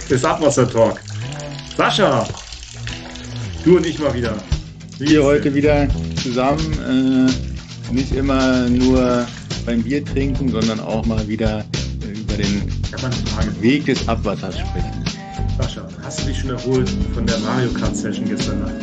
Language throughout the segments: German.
des Abwassertalk. Sascha, du und ich mal wieder. Wir heute wieder zusammen, nicht immer nur beim Bier trinken, sondern auch mal wieder über den Weg des Abwassers sprechen. Sascha, hast du dich schon erholt von der Mario Kart Session gestern Nacht?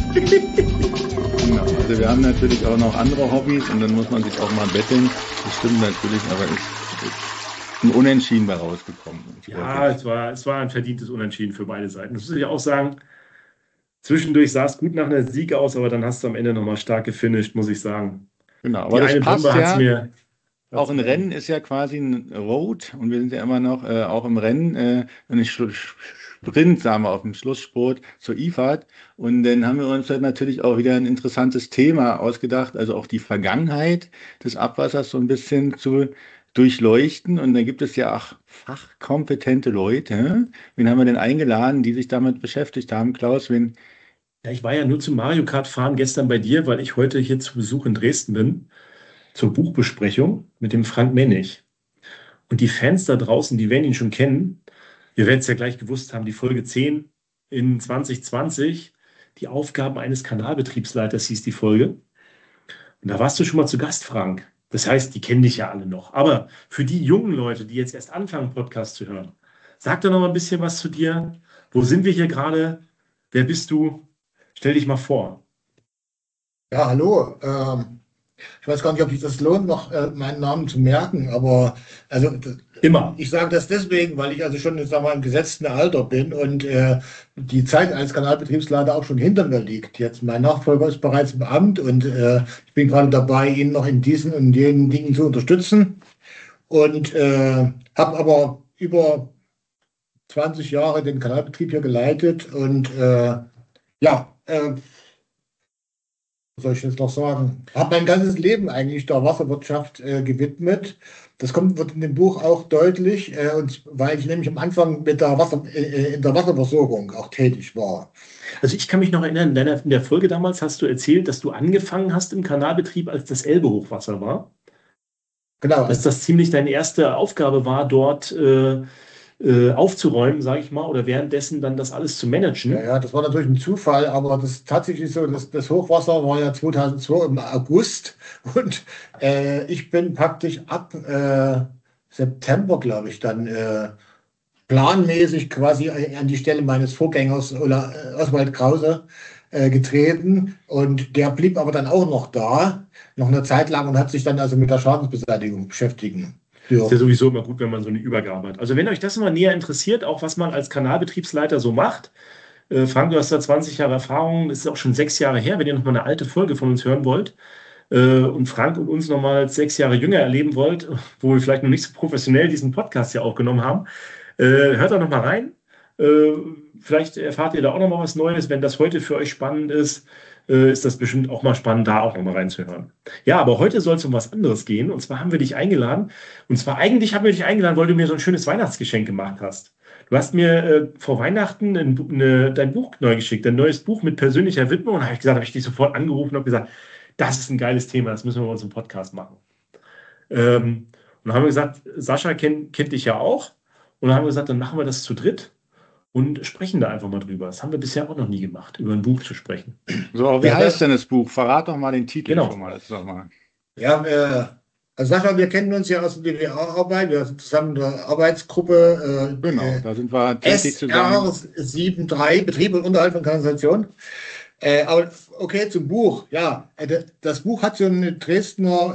Genau, also wir haben natürlich auch noch andere Hobbys und dann muss man sich auch mal betteln. Das stimmt natürlich, aber es ist ein Unentschieden bei rausgekommen. Ja, es war ein verdientes Unentschieden für beide Seiten. Das muss ich auch sagen. Zwischendurch sah es gut nach einer Sieg aus, aber dann hast du am Ende nochmal stark gefinisht, muss ich sagen. Genau, aber Die das eine passt Bombe hat's ja. mir. Auch ein Rennen ist ja quasi ein Road und wir sind ja immer noch auch im Rennen, ein Sprint, sagen wir, auf dem Schlussspurt zur IFAD. Und dann haben wir uns halt natürlich auch wieder ein interessantes Thema ausgedacht, also auch die Vergangenheit des Abwassers so ein bisschen zu durchleuchten. Und da gibt es ja auch fachkompetente Leute. Wen haben wir denn eingeladen, die sich damit beschäftigt haben? Klaus, wen? Ja, ich war ja nur zum Mario Kart fahren gestern bei dir, weil ich heute hier zu Besuch in Dresden bin, zur Buchbesprechung mit dem Frank Mennig. Und die Fans da draußen, die werden ihn schon kennen. Ihr werdet es ja gleich gewusst haben, die Folge 10 in 2020, die Aufgaben eines Kanalbetriebsleiters hieß die Folge. Und da warst du schon mal zu Gast, Frank. Das heißt, die kennen dich ja alle noch. Aber für die jungen Leute, die jetzt erst anfangen, Podcast zu hören, sag doch noch mal ein bisschen was zu dir. Wo sind wir hier gerade? Wer bist du? Stell dich mal vor. Ja, hallo. Ich weiß gar nicht, ob sich das lohnt, noch meinen Namen zu merken, aber also Immer. ich sage das deswegen, weil ich also schon sagen wir mal, im gesetzten Alter bin und die Zeit als Kanalbetriebsleiter auch schon hinter mir liegt. Jetzt mein Nachfolger ist bereits im Amt und ich bin gerade dabei, ihn noch in diesen und jenen Dingen zu unterstützen und habe aber über 20 Jahre den Kanalbetrieb hier geleitet und was soll ich jetzt noch sagen? Habe mein ganzes Leben eigentlich der Wasserwirtschaft gewidmet. Wird in dem Buch auch deutlich, und weil ich nämlich am Anfang in der Wasserversorgung auch tätig war. Also ich kann mich noch erinnern, in der Folge damals hast du erzählt, dass du angefangen hast im Kanalbetrieb, als das Elbe-Hochwasser war. Genau. Dass das ziemlich deine erste Aufgabe war, dort aufzuräumen, sage ich mal, oder währenddessen dann das alles zu managen. Ja, das war natürlich ein Zufall, aber das ist tatsächlich so, das Hochwasser war ja 2002 im August und ich bin praktisch ab September, glaube ich, dann planmäßig quasi an die Stelle meines Vorgängers Oswald Krause getreten und der blieb aber dann auch noch da, noch eine Zeit lang und hat sich dann also mit der Schadensbeseitigung beschäftigen. Ja. Ist ja sowieso immer gut, wenn man so eine Übergabe hat. Also wenn euch das mal näher interessiert, auch was man als Kanalbetriebsleiter so macht, Frank, du hast da 20 Jahre Erfahrung, das ist auch schon 6 Jahre her, wenn ihr nochmal eine alte Folge von uns hören wollt und Frank und uns nochmal 6 Jahre jünger erleben wollt, wo wir vielleicht noch nicht so professionell diesen Podcast ja aufgenommen haben, hört da nochmal rein. Vielleicht erfahrt ihr da auch nochmal was Neues. Wenn das heute für euch spannend ist das bestimmt auch mal spannend, da auch nochmal reinzuhören. Ja, aber heute soll es um was anderes gehen. Und zwar haben wir dich eingeladen. Und zwar eigentlich haben wir dich eingeladen, weil du mir so ein schönes Weihnachtsgeschenk gemacht hast. Du hast mir vor Weihnachten dein Buch neu geschickt, ein neues Buch mit persönlicher Widmung. Und habe ich dich sofort angerufen und habe gesagt, das ist ein geiles Thema, das müssen wir bei uns im Podcast machen. Und dann haben wir gesagt, Sascha kennt dich ja auch. Und dann haben wir gesagt, dann machen wir das zu dritt. Und sprechen da einfach mal drüber. Das haben wir bisher auch noch nie gemacht, über ein Buch zu sprechen. So, wie heißt denn das Buch? Verrat doch mal den Titel genau. schon mal. Sag mal. Ja, also Sascha, wir kennen uns ja aus der DWA-Arbeit. Wir sind zusammen in der Arbeitsgruppe. Genau, da sind wir tätig zusammen. SR73, Betrieb und Unterhalt von Kanalisation. Aber okay, zum Buch. Ja, das Buch hat so einen Dresdner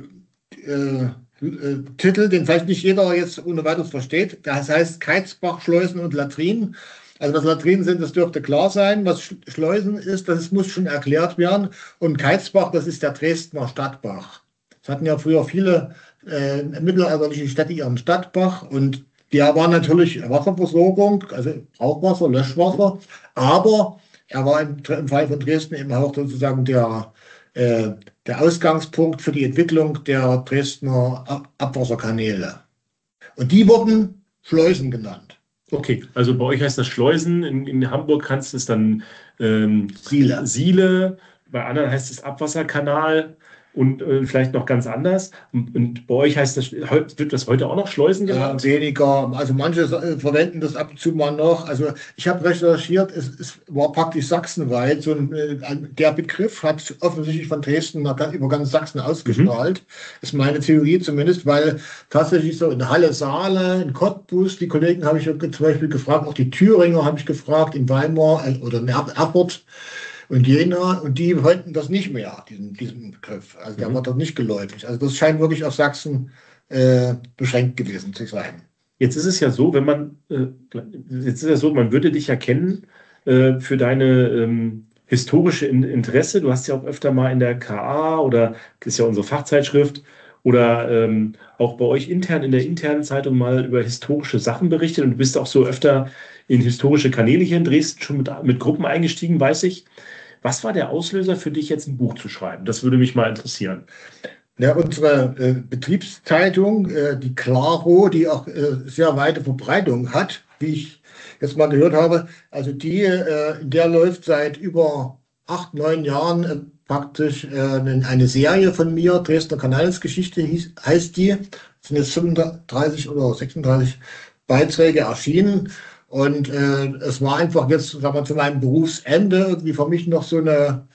Titel, den vielleicht nicht jeder jetzt ohne weiteres versteht. Das heißt Keizbach, Schleusen und Latrinen. Also was Latrinen sind, das dürfte klar sein. Was Schleusen ist, das muss schon erklärt werden. Und Keizbach, das ist der Dresdner Stadtbach. Es hatten ja früher viele mittelalterliche Städte ihren Stadtbach und der war natürlich Wasserversorgung, also Brauchwasser, Löschwasser. Aber er war im Fall von Dresden eben auch sozusagen der Ausgangspunkt für die Entwicklung der Dresdner Abwasserkanäle. Und die wurden Schleusen genannt. Okay, also bei euch heißt das Schleusen, in Hamburg kannst du es dann Siele, bei anderen heißt es Abwasserkanal. und vielleicht noch ganz anders. Und bei euch wird das heute auch noch Schleusen genannt? Weniger. Also manche verwenden das ab und zu mal noch. Also ich habe recherchiert, es war praktisch sachsenweit. Der Begriff hat offensichtlich von Dresden über ganz Sachsen ausgestrahlt. Ist meine Theorie zumindest, weil tatsächlich so in Halle, Saale, in Cottbus, die Kollegen habe ich zum Beispiel gefragt, auch die Thüringer habe ich gefragt, in Weimar oder in Erfurt und Jena, und die wollten das nicht mehr, diesen Begriff. Also der war dort nicht geläufig. Also das scheint wirklich auf Sachsen beschränkt gewesen zu sein. Jetzt ist es ja so, man würde dich ja kennen für deine historische Interesse. Du hast ja auch öfter mal in der KA, oder das ist ja unsere Fachzeitschrift, oder auch bei euch intern in der internen Zeitung mal über historische Sachen berichtet, und du bist auch so öfter in historische Kanäle hier in Dresden schon mit Gruppen eingestiegen, weiß ich. Was war der Auslöser für dich, jetzt ein Buch zu schreiben? Das würde mich mal interessieren. Ja, unsere Betriebszeitung, die Claro, die auch sehr weite Verbreitung hat, wie ich jetzt mal gehört habe, also in der läuft seit über 8, 9 Jahren praktisch eine Serie von mir, Dresdner Kanalsgeschichte heißt die. Es sind jetzt 35 oder 36 Beiträge erschienen. Und es war einfach jetzt, sagen wir, zu meinem Berufsende irgendwie für mich noch so ein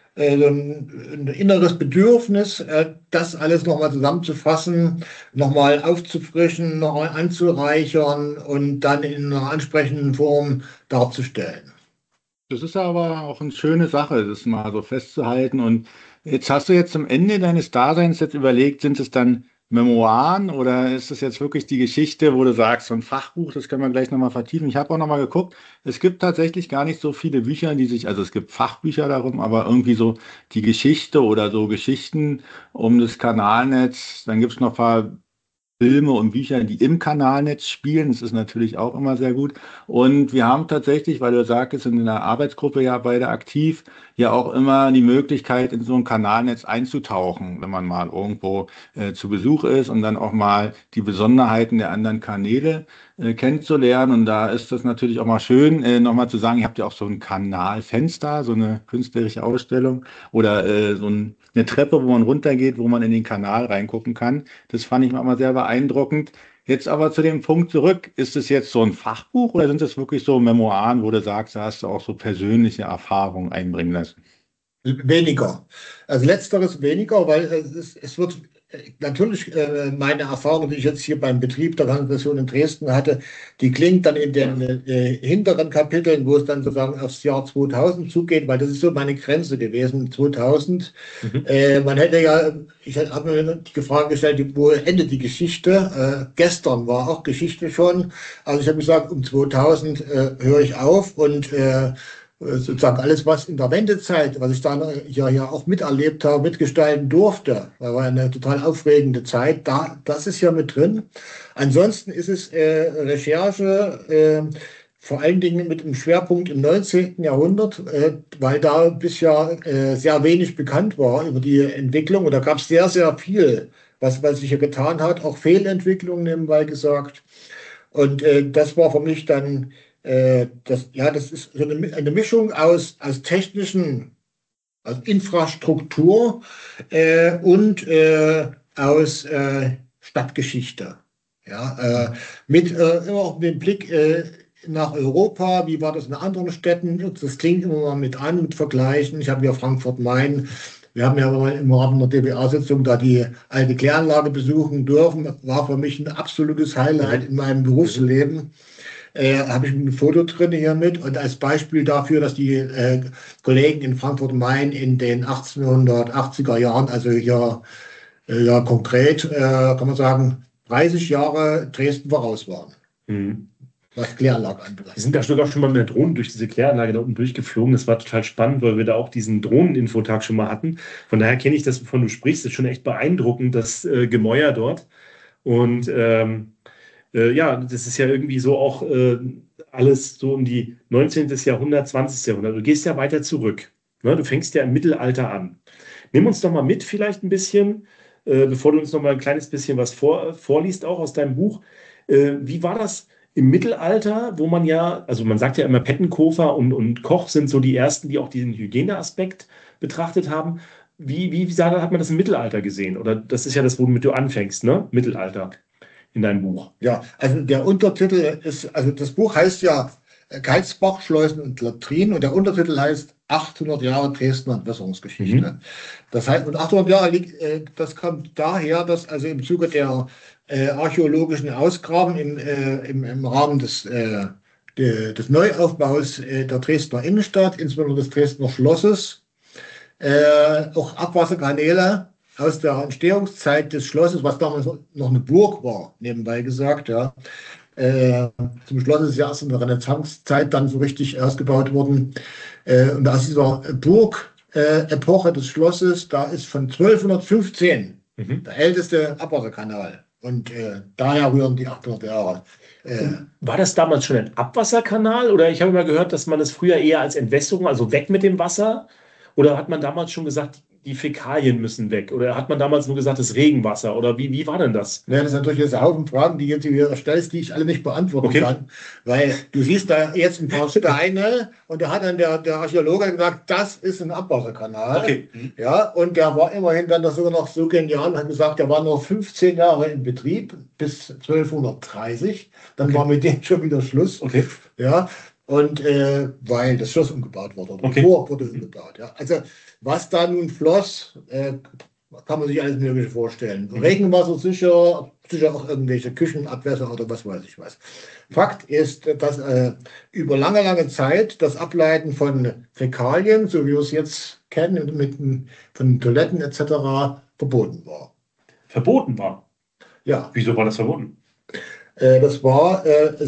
inneres Bedürfnis, das alles nochmal zusammenzufassen, nochmal aufzufrischen, nochmal anzureichern und dann in einer ansprechenden Form darzustellen. Das ist aber auch eine schöne Sache, das mal so festzuhalten. Und jetzt hast du jetzt am Ende deines Daseins jetzt überlegt, sind es dann Memoiren oder ist es jetzt wirklich die Geschichte, wo du sagst, so ein Fachbuch, das können wir gleich nochmal vertiefen. Ich habe auch nochmal geguckt, es gibt tatsächlich gar nicht so viele Bücher, also es gibt Fachbücher darum, aber irgendwie so die Geschichte oder so Geschichten um das Kanalnetz, dann gibt es noch ein paar Filme und Bücher, die im Kanalnetz spielen. Das ist natürlich auch immer sehr gut. Und wir haben tatsächlich, weil du sagst, sind in der Arbeitsgruppe ja beide aktiv, ja auch immer die Möglichkeit, in so ein Kanalnetz einzutauchen, wenn man mal irgendwo zu Besuch ist und dann auch mal die Besonderheiten der anderen Kanäle kennenzulernen. Und da ist das natürlich auch mal schön, nochmal zu sagen, ihr habt ja auch so ein Kanalfenster, so eine künstlerische Ausstellung oder eine Treppe, wo man runtergeht, wo man in den Kanal reingucken kann. Das fand ich mal sehr beeindruckend. Jetzt aber zu dem Punkt zurück. Ist es jetzt so ein Fachbuch oder sind es wirklich so Memoiren, wo du sagst, da hast du auch so persönliche Erfahrungen einbringen lassen? Weniger. Also letzteres weniger, weil es wird natürlich meine Erfahrung, die ich jetzt hier beim Betrieb der Kanalisation in Dresden hatte, die klingt dann in den hinteren Kapiteln, wo es dann sozusagen aufs Jahr 2000 zugeht, weil das ist so meine Grenze gewesen, 2000. Man hätte ja, ich habe mir die Frage gestellt, wo endet die Geschichte? Gestern war auch Geschichte schon. Also ich habe gesagt, um 2000 höre ich auf und sozusagen alles, was in der Wendezeit, was ich dann ja auch miterlebt habe, mitgestalten durfte, war eine total aufregende Zeit, das ist ja mit drin. Ansonsten ist es Recherche, vor allen Dingen mit einem Schwerpunkt im 19. Jahrhundert, weil da bisher sehr wenig bekannt war über die Entwicklung. Und da gab es sehr, sehr viel, was sich hier getan hat, auch Fehlentwicklungen nebenbei gesagt. Und das war für mich dann das ist so eine Mischung aus aus Infrastruktur und aus Stadtgeschichte. Ja, mit immer auch dem Blick nach Europa, wie war das in anderen Städten? Das klingt immer mal mit an, mit Vergleichen. Ich habe ja Frankfurt-Main. Wir haben ja im Rahmen der DBA-Sitzung da die alte Kläranlage besuchen dürfen. War für mich ein absolutes Highlight in meinem Berufsleben. Habe ich ein Foto drin hier mit und als Beispiel dafür, dass die Kollegen in Frankfurt-Main in den 1880er Jahren, also hier ja konkret, kann man sagen, 30 Jahre Dresden voraus waren, was Kläranlage anbelangt. Wir sind da sogar schon mal mit der Drohne durch diese Kläranlage da unten durchgeflogen. Das war total spannend, weil wir da auch diesen Drohneninfotag schon mal hatten. Von daher kenne ich das, wovon du sprichst. Das ist schon echt beeindruckend, das Gemäuer dort. Und ja, das ist ja irgendwie so auch alles so um die 19. Jahrhundert, 20. Jahrhundert. Du gehst ja weiter zurück. Ne? Du fängst ja im Mittelalter an. Nimm uns doch mal mit vielleicht ein bisschen, bevor du uns noch mal ein kleines bisschen was vorliest, auch aus deinem Buch. Wie war das im Mittelalter, wo man ja, also man sagt ja immer, Pettenkofer und Koch sind so die ersten, die auch diesen Hygieneaspekt betrachtet haben. hat man das im Mittelalter gesehen? Oder das ist ja das, womit du anfängst, ne? Mittelalter in deinem Buch. Ja, also der Untertitel ist, also das Buch heißt ja Geizbach, Schleusen und Latrinen und der Untertitel heißt 800 Jahre Dresdner Entwässerungsgeschichte. Das heißt, und 800 Jahre liegt, das kommt daher, dass also im Zuge der archäologischen Ausgrabungen im Rahmen des Neuaufbaus der Dresdner Innenstadt, insbesondere des Dresdner Schlosses, auch Abwasserkanäle aus der Entstehungszeit des Schlosses, was damals noch eine Burg war, nebenbei gesagt, ja. Zum Schloss ist ja erst in der Renaissancezeit dann so richtig ausgebaut worden. Und aus dieser Burg-Epoche des Schlosses, da ist von 1215 der älteste Abwasserkanal. Und daher rühren die 800 Jahre. War das damals schon ein Abwasserkanal? Oder ich habe immer gehört, dass man es früher eher als Entwässerung, also weg mit dem Wasser? Oder hat man damals schon gesagt, die Fäkalien müssen weg? Oder hat man damals nur gesagt, das Regenwasser? Oder wie war denn das? Ja, das sind natürlich jetzt ein Haufen Fragen, die du hier stellst, die ich alle nicht beantworten kann. Weil du siehst da jetzt ein paar Steine und da hat dann der Archäologe gesagt, das ist ein Abwasserkanal. Okay. Ja, und der war immerhin dann sogar noch so genial und hat gesagt, der war nur 15 Jahre in Betrieb bis 1230. Dann war mit dem schon wieder Schluss. Okay. Ja, und weil das Schloss umgebaut wurde. Das Tor wurde umgebaut. Ja. Also was da nun floss, kann man sich alles Mögliche vorstellen. Regenwasser sicher auch irgendwelche Küchenabwässer oder was weiß ich was. Fakt ist, dass über lange Zeit das Ableiten von Fäkalien, so wie wir es jetzt kennen, von Toiletten etc., verboten war. Verboten war? Ja. Wieso war das verboten? Es war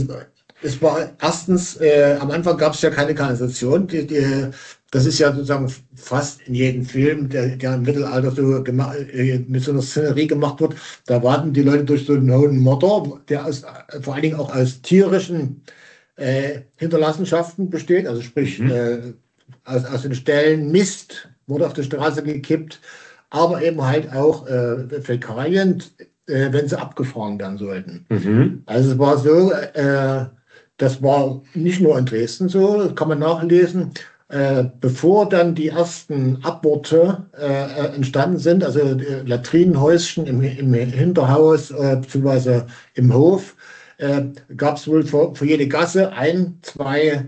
erstens, am Anfang gab es ja keine Kanalisation. Das ist ja sozusagen fast in jedem Film, der im Mittelalter so mit so einer Szenerie gemacht wird. Da warten die Leute durch so einen hohen Motor, der vor allen Dingen auch aus tierischen Hinterlassenschaften besteht. Also sprich, aus den Ställen Mist wurde auf die Straße gekippt, aber eben halt auch Fäkalien, wenn sie abgefahren werden sollten. Also es war so, das war nicht nur in Dresden so, das kann man nachlesen. Bevor dann die ersten Aborte entstanden sind, also Latrinenhäuschen im Hinterhaus bzw. im Hof, gab es wohl für jede Gasse 2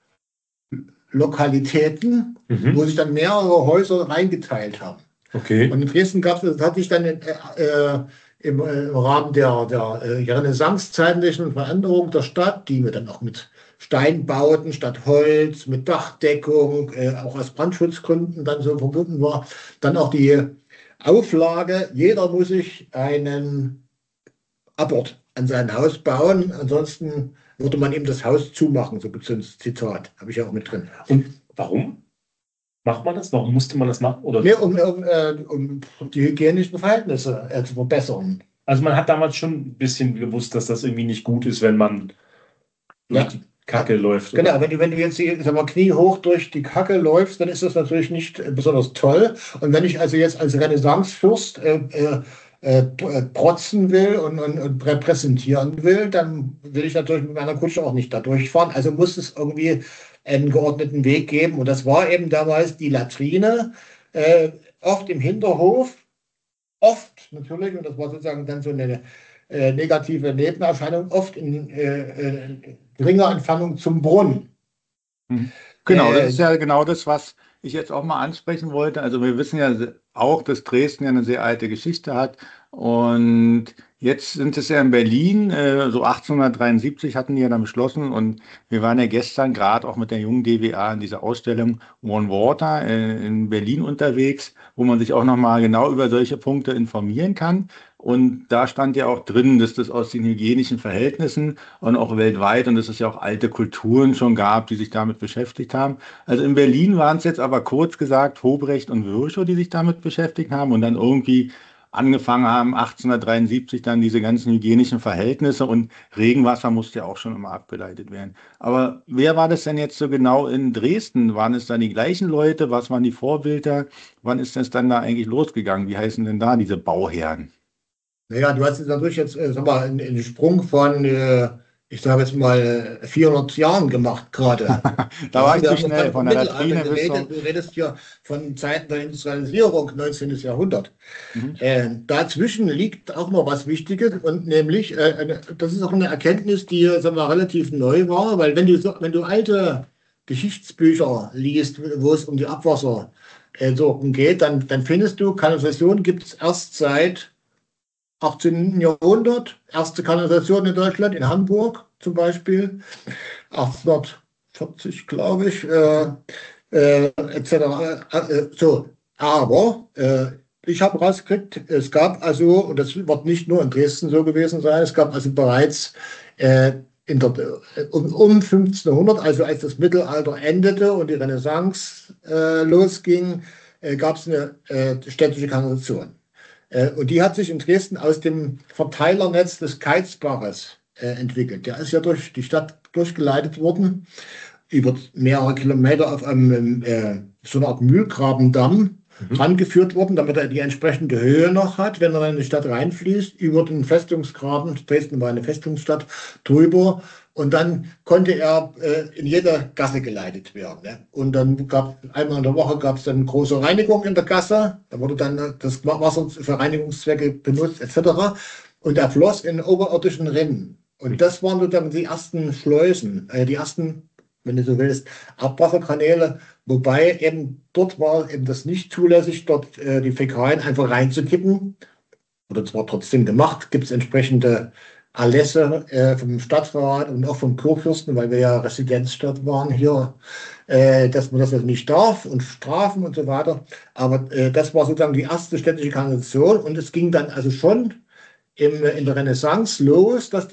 Lokalitäten, wo sich dann mehrere Häuser reingeteilt haben. Okay. Und in Dresden gab es, das hatte ich dann im Rahmen der renaissancezeitlichen Veränderung der Stadt, die wir dann auch mit Steinbauten statt Holz, mit Dachdeckung, auch aus Brandschutzgründen dann so verbunden war, dann auch die Auflage, jeder muss sich einen Abort an sein Haus bauen, ansonsten würde man ihm das Haus zumachen, so gibt es ein Zitat, habe ich auch mit drin. Und warum macht man das? Warum musste man das machen? Oder? Nee, um die hygienischen Verhältnisse zu verbessern. Also man hat damals schon ein bisschen gewusst, dass das irgendwie nicht gut ist, wenn man durch die Kacke läuft. Genau, wenn du jetzt kniehoch durch die Kacke läufst, dann ist das natürlich nicht besonders toll. Und wenn ich also jetzt als Renaissancefürst protzen will und repräsentieren will, dann will ich natürlich mit meiner Kutsche auch nicht da durchfahren. Also muss es irgendwie einen geordneten Weg geben. Und das war eben damals die Latrine, oft im Hinterhof, oft natürlich, und das war sozusagen dann so eine negative Nebenerscheinung, oft in geringer Entfernung zum Brunnen. Genau, das ist ja genau das, was ich jetzt auch mal ansprechen wollte. Also wir wissen ja auch, dass Dresden ja eine sehr alte Geschichte hat. Und jetzt sind es ja in Berlin, so 1873 hatten die ja dann beschlossen. Und wir waren ja gestern gerade auch mit der jungen DWA in dieser Ausstellung One Water in Berlin unterwegs, wo man sich auch nochmal genau über solche Punkte informieren kann. Und da stand ja auch drin, dass das aus den hygienischen Verhältnissen und auch weltweit und dass es ja auch alte Kulturen schon gab, die sich damit beschäftigt haben. Also in Berlin waren es jetzt aber kurz gesagt Hobrecht und Virchow, die sich damit beschäftigt haben und dann irgendwie angefangen haben, 1873 dann diese ganzen hygienischen Verhältnisse und Regenwasser musste ja auch schon immer abgeleitet werden. Aber wer war das denn jetzt so genau in Dresden? Waren es dann die gleichen Leute? Was waren die Vorbilder? Wann ist das dann da eigentlich losgegangen? Wie heißen denn da diese Bauherren? Naja, du hast jetzt natürlich einen Sprung von ich sage jetzt mal, 400 Jahren gemacht gerade. Da war ich wir zu haben schnell, von der Latrine bis zum... Du redest ja von Zeiten der Industrialisierung, 19. Jahrhundert. Mhm. Dazwischen liegt auch noch was Wichtiges, und nämlich, das ist auch eine Erkenntnis, die, sagen wir, relativ neu war, weil wenn du alte Geschichtsbücher liest, wo es um die Abwassersorgen geht, dann findest du, Kanalisation gibt es erst seit 18. Jahrhundert, erste Kanalisation in Deutschland, in Hamburg zum Beispiel, 1840, glaube ich, etc. So, aber ich habe rausgekriegt, es gab also, und das wird nicht nur in Dresden so gewesen sein, es gab also bereits um 1500, also als das Mittelalter endete und die Renaissance losging, gab es eine städtische Kanalisation. Und die hat sich in Dresden aus dem Verteilernetz des Keizbaches entwickelt. Der ist ja durch die Stadt durchgeleitet worden, über mehrere Kilometer auf einem so eine Art Mühlgrabendamm rangeführt worden, damit er die entsprechende Höhe noch hat, wenn er in die Stadt reinfließt, über den Festungsgraben, Dresden war eine Festungsstadt, drüber. Und dann konnte er in jeder Gasse geleitet werden. Ne? Und dann einmal in der Woche gab es dann große Reinigung in der Gasse. Da wurde dann das Wasser für Reinigungszwecke benutzt, etc. Und er floss in oberirdischen Rinnen. Und das waren sozusagen die ersten Schleusen, die ersten, wenn du so willst, Abwasserkanäle. Wobei eben dort war eben das nicht zulässig, dort die Fäkalien einfach reinzukippen. Oder zwar trotzdem gemacht, gibt es entsprechende Erlässe vom Stadtrat und auch vom Kurfürsten, weil wir ja Residenzstadt waren hier, dass man das also nicht darf und Strafen und so weiter. Aber das war sozusagen die erste städtische Kanalisation, und es ging dann also schon in der Renaissance los, dass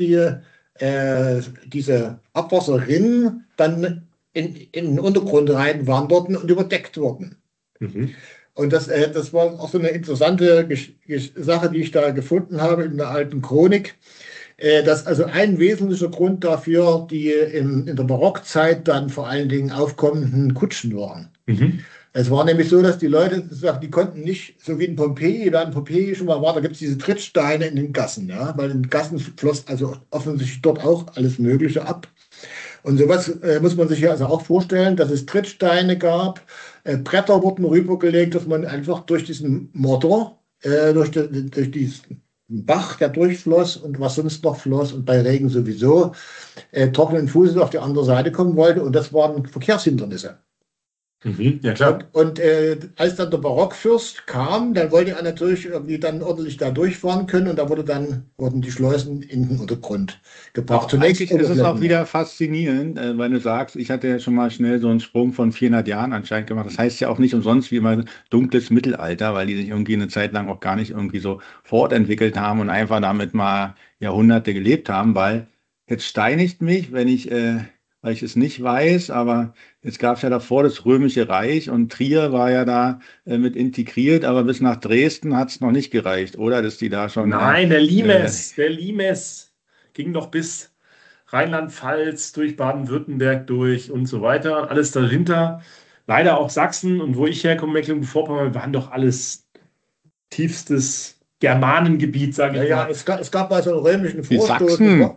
diese Abwasserrinnen dann in den Untergrund reinwanderten und überdeckt wurden. Mhm. Und das war auch so eine interessante Sache, die ich da gefunden habe in der alten Chronik. Dass also ein wesentlicher Grund dafür die in der Barockzeit dann vor allen Dingen aufkommenden Kutschen waren. Mhm. Es war nämlich so, dass die Leute, die konnten nicht, so wie in Pompeji, wer in Pompeji schon mal war, da gibt es diese Trittsteine in den Gassen, ja, weil in den Gassen floss also offensichtlich dort auch alles Mögliche ab. Und sowas muss man sich ja also auch vorstellen, dass es Trittsteine gab, Bretter wurden rübergelegt, dass man einfach durch diesen Motor, durch diesen Bach, der durchfloss und was sonst noch floss und bei Regen sowieso, trockenen Fußes auf die andere Seite kommen wollte. Und das waren Verkehrshindernisse. Mhm, ja, klar. Und als dann der Barockfürst kam, dann wollte er natürlich irgendwie dann ordentlich da durchfahren können, und da wurden die Schleusen in den Untergrund gebracht. Zunächst ist es auch wieder faszinierend, weil du sagst, ich hatte ja schon mal schnell so einen Sprung von 400 Jahren anscheinend gemacht. Das heißt ja auch nicht umsonst wie immer dunkles Mittelalter, weil die sich irgendwie eine Zeit lang auch gar nicht irgendwie so fortentwickelt haben und einfach damit mal Jahrhunderte gelebt haben, weil jetzt steinigt mich, weil ich es nicht weiß, aber jetzt gab es ja davor das Römische Reich und Trier war ja da mit integriert, aber bis nach Dresden hat es noch nicht gereicht, oder? Dass die da schon... Nein, der Limes ging doch bis Rheinland-Pfalz, durch Baden-Württemberg durch und so weiter. Alles dahinter. Leider auch Sachsen, und wo ich herkomme, Mecklenburg-Vorpommern, waren doch alles tiefstes Germanengebiet, sage ich mal. Ja, es gab also einen römischen Vorstoß.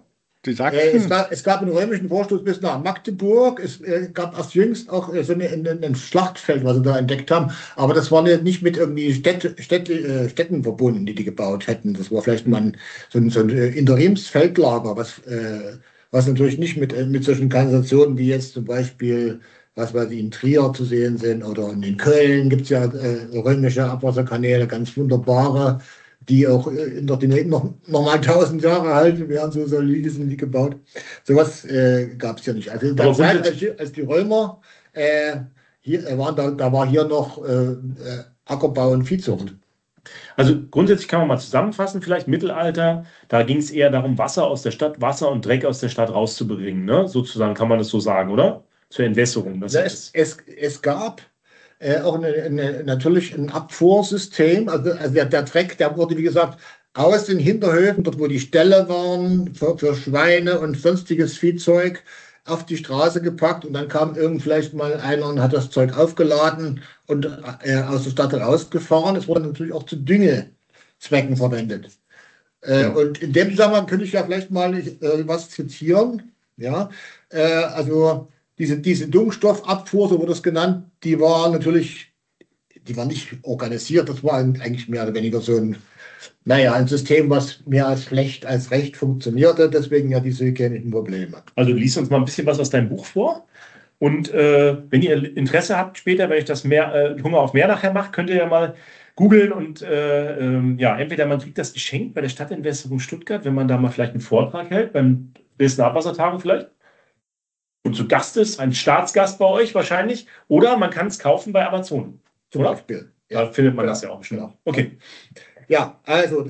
Es gab einen römischen Vorstoß bis nach Magdeburg. Es gab erst jüngst auch so ein Schlachtfeld, was sie da entdeckt haben. Aber das war nicht mit irgendwie Städten verbunden, die gebaut hätten. Das war vielleicht mal so ein Interimsfeldlager, was natürlich nicht mit solchen Kanalisationen wie jetzt zum Beispiel, was weiß ich, in Trier zu sehen sind, oder in Köln gibt es ja römische Abwasserkanäle, ganz wunderbare, die auch noch mal 1000 Jahre alt wären, so solide sind die gebaut. Sowas gab es ja nicht. Also in der Zeit, als die Römer hier waren, da war hier noch Ackerbau und Viehzucht. Also grundsätzlich kann man mal zusammenfassen, vielleicht Mittelalter, da ging es eher darum, Wasser aus der Stadt, Wasser und Dreck aus der Stadt rauszubringen, ne? Sozusagen kann man das so sagen, oder? Zur Entwässerung. Es gab auch natürlich ein Abfuhrsystem. Also der Dreck, der wurde, wie gesagt, aus den Hinterhöfen, dort wo die Ställe waren, für Schweine und sonstiges Viehzeug, auf die Straße gepackt, und dann kam vielleicht mal einer und hat das Zeug aufgeladen und aus der Stadt rausgefahren. Es wurde natürlich auch zu Düngezwecken verwendet. Genau. Und in dem Zusammenhang könnte ich ja vielleicht mal was zitieren. Ja, also diese Dunkelstoffabfuhr, so wurde es genannt, die war nicht organisiert. Das war eigentlich mehr oder weniger so ein System, was mehr als schlecht als recht funktionierte. Deswegen ja diese hygienischen Probleme. Also lies uns mal ein bisschen was aus deinem Buch vor. Und wenn ihr Interesse habt später, wenn euch das Hunger auf mehr nachher macht, könnt ihr ja mal googeln und ja, entweder man kriegt das geschenkt bei der Stadtentwässerung Stuttgart, wenn man da mal vielleicht einen Vortrag hält, beim Dresdner Abwassertagen vielleicht. Und zu Gast ist, ein Staatsgast bei euch wahrscheinlich. Oder man kann es kaufen bei Amazon. Zum Oder? Beispiel. Ja. Da findet man das ja auch bestimmt. Genau. Okay. Ja, also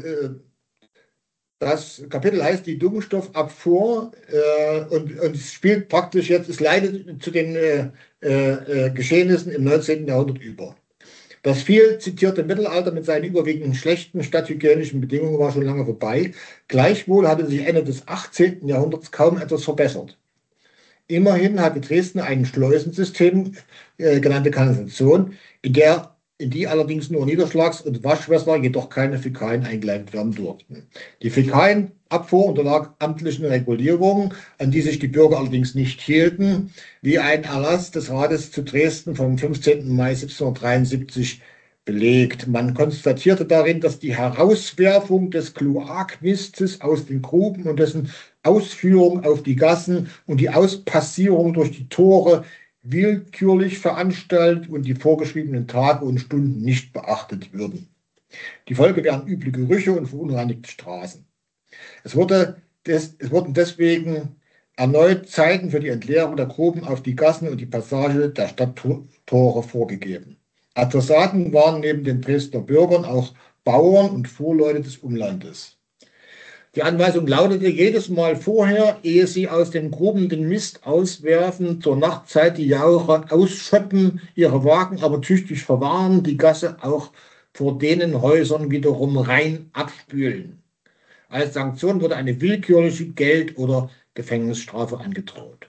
das Kapitel heißt die Dunkelstoffabfuhr und es spielt praktisch jetzt, es leitet zu den Geschehnissen im 19. Jahrhundert über. Das viel zitierte Mittelalter mit seinen überwiegend schlechten stadthygienischen Bedingungen war schon lange vorbei. Gleichwohl hatte sich Ende des 18. Jahrhunderts kaum etwas verbessert. Immerhin hatte Dresden ein Schleusensystem, genannte Kanalisation, in die allerdings nur Niederschlags- und Waschwässer, jedoch keine Fäkalien eingeleitet werden durften. Die Fäkalienabfuhr unterlag amtlichen Regulierungen, an die sich die Bürger allerdings nicht hielten, wie ein Erlass des Rates zu Dresden vom 15. Mai 1773 belegt. Man konstatierte darin, dass die Herauswerfung des Kloakmistes aus den Gruben und dessen Ausführung auf die Gassen und die Auspassierung durch die Tore willkürlich veranstaltet und die vorgeschriebenen Tage und Stunden nicht beachtet würden. Die Folge wären üble Gerüche und verunreinigte Straßen. Es wurden deswegen erneut Zeiten für die Entleerung der Gruben auf die Gassen und die Passage der Stadttore vorgegeben. Adressaten waren neben den Dresdner Bürgern auch Bauern und Fuhrleute des Umlandes. Die Anweisung lautete jedes Mal vorher, ehe sie aus den Gruben den Mist auswerfen, zur Nachtzeit die Jauche ausschöpfen, ihre Wagen aber tüchtig verwahren, die Gasse auch vor denen Häusern wiederum rein abspülen. Als Sanktion wurde eine willkürliche Geld- oder Gefängnisstrafe angedroht.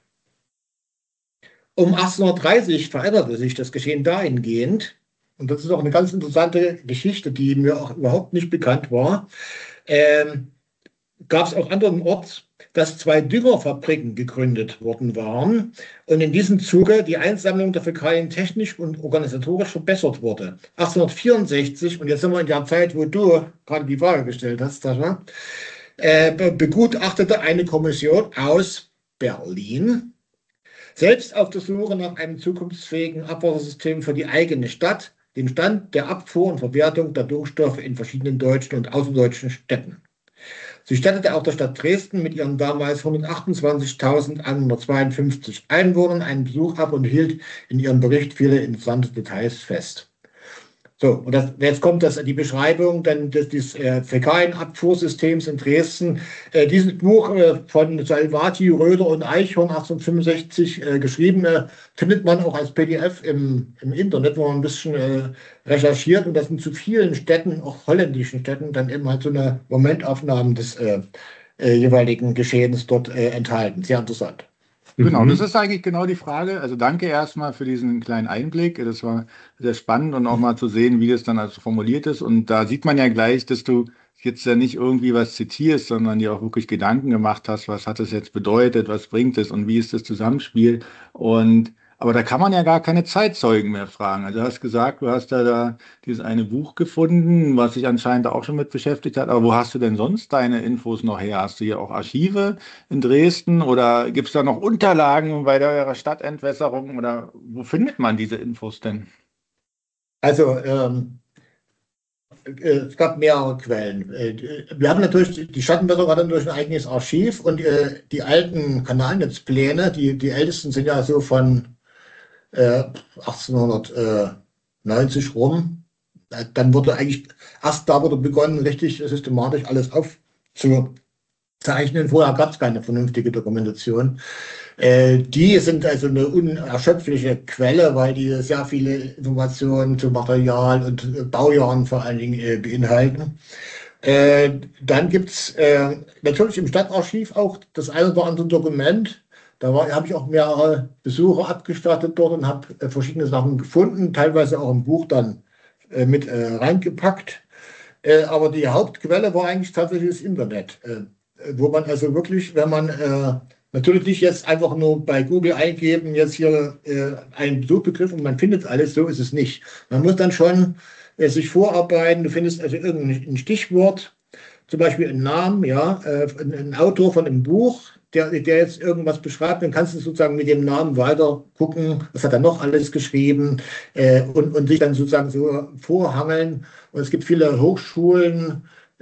Um 1830 veränderte sich das Geschehen dahingehend, und das ist auch eine ganz interessante Geschichte, die mir auch überhaupt nicht bekannt war, gab es auch andernorts, dass 2 Düngerfabriken gegründet worden waren und in diesem Zuge die Einsammlung der Fäkalien technisch und organisatorisch verbessert wurde. 1864, und jetzt sind wir in der Zeit, wo du gerade die Frage gestellt hast, Sascha, begutachtete eine Kommission aus Berlin, selbst auf der Suche nach einem zukunftsfähigen Abwassersystem für die eigene Stadt, den Stand der Abfuhr und Verwertung der Düngstoffe in verschiedenen deutschen und außerdeutschen Städten. Sie stattete auch der Stadt Dresden mit ihren damals 128.152 Einwohnern einen Besuch ab und hielt in ihrem Bericht viele interessante Details fest. So, und jetzt kommt die Beschreibung des Fäkalienabfuhrsystems in Dresden. Dieses Buch von Salvati, Röder und Eichhorn 1865 geschrieben, findet man auch als PDF im Internet, wo man ein bisschen recherchiert. Und das sind zu vielen Städten, auch holländischen Städten, dann eben halt so eine Momentaufnahmen des jeweiligen Geschehens dort enthalten. Sehr interessant. Genau, das ist eigentlich genau die Frage. Also danke erstmal für diesen kleinen Einblick. Das war sehr spannend und auch mal zu sehen, wie das dann also formuliert ist. Und da sieht man ja gleich, dass du jetzt ja nicht irgendwie was zitierst, sondern dir auch wirklich Gedanken gemacht hast, was hat es jetzt bedeutet, was bringt es und wie ist das Zusammenspiel. Aber da kann man ja gar keine Zeitzeugen mehr fragen. Also du hast gesagt, du hast da dieses eine Buch gefunden, was sich anscheinend auch schon mit beschäftigt hat. Aber wo hast du denn sonst deine Infos noch her? Hast du hier auch Archive in Dresden oder gibt es da noch Unterlagen bei eurer Stadtentwässerung oder wo findet man diese Infos denn? Also es gab mehrere Quellen. Wir haben natürlich, die Stadtentwässerung hat natürlich ein eigenes Archiv und die alten Kanalnetzpläne, die ältesten sind ja so von 1890 rum. Dann wurde eigentlich, erst da wurde begonnen, richtig systematisch alles aufzuzeichnen. Vorher gab es keine vernünftige Dokumentation. Die sind also eine unerschöpfliche Quelle, weil die sehr viele Informationen zu Material und Baujahren vor allen Dingen beinhalten. Dann gibt es natürlich im Stadtarchiv auch das eine oder andere Dokument. Da habe ich auch mehrere Besucher abgestattet dort und habe verschiedene Sachen gefunden, teilweise auch im Buch dann mit reingepackt. Aber die Hauptquelle war eigentlich tatsächlich das Internet, wo man also wirklich, wenn man natürlich nicht jetzt einfach nur bei Google eingeben, jetzt hier einen Suchbegriff und man findet alles, so ist es nicht. Man muss dann schon sich vorarbeiten, du findest also irgendein Stichwort, zum Beispiel einen Namen, ja, ein Autor von einem Buch, der jetzt irgendwas beschreibt, dann kannst du sozusagen mit dem Namen weiter gucken, was hat er noch alles geschrieben und sich dann sozusagen so vorhangeln. Und es gibt viele Hochschulen,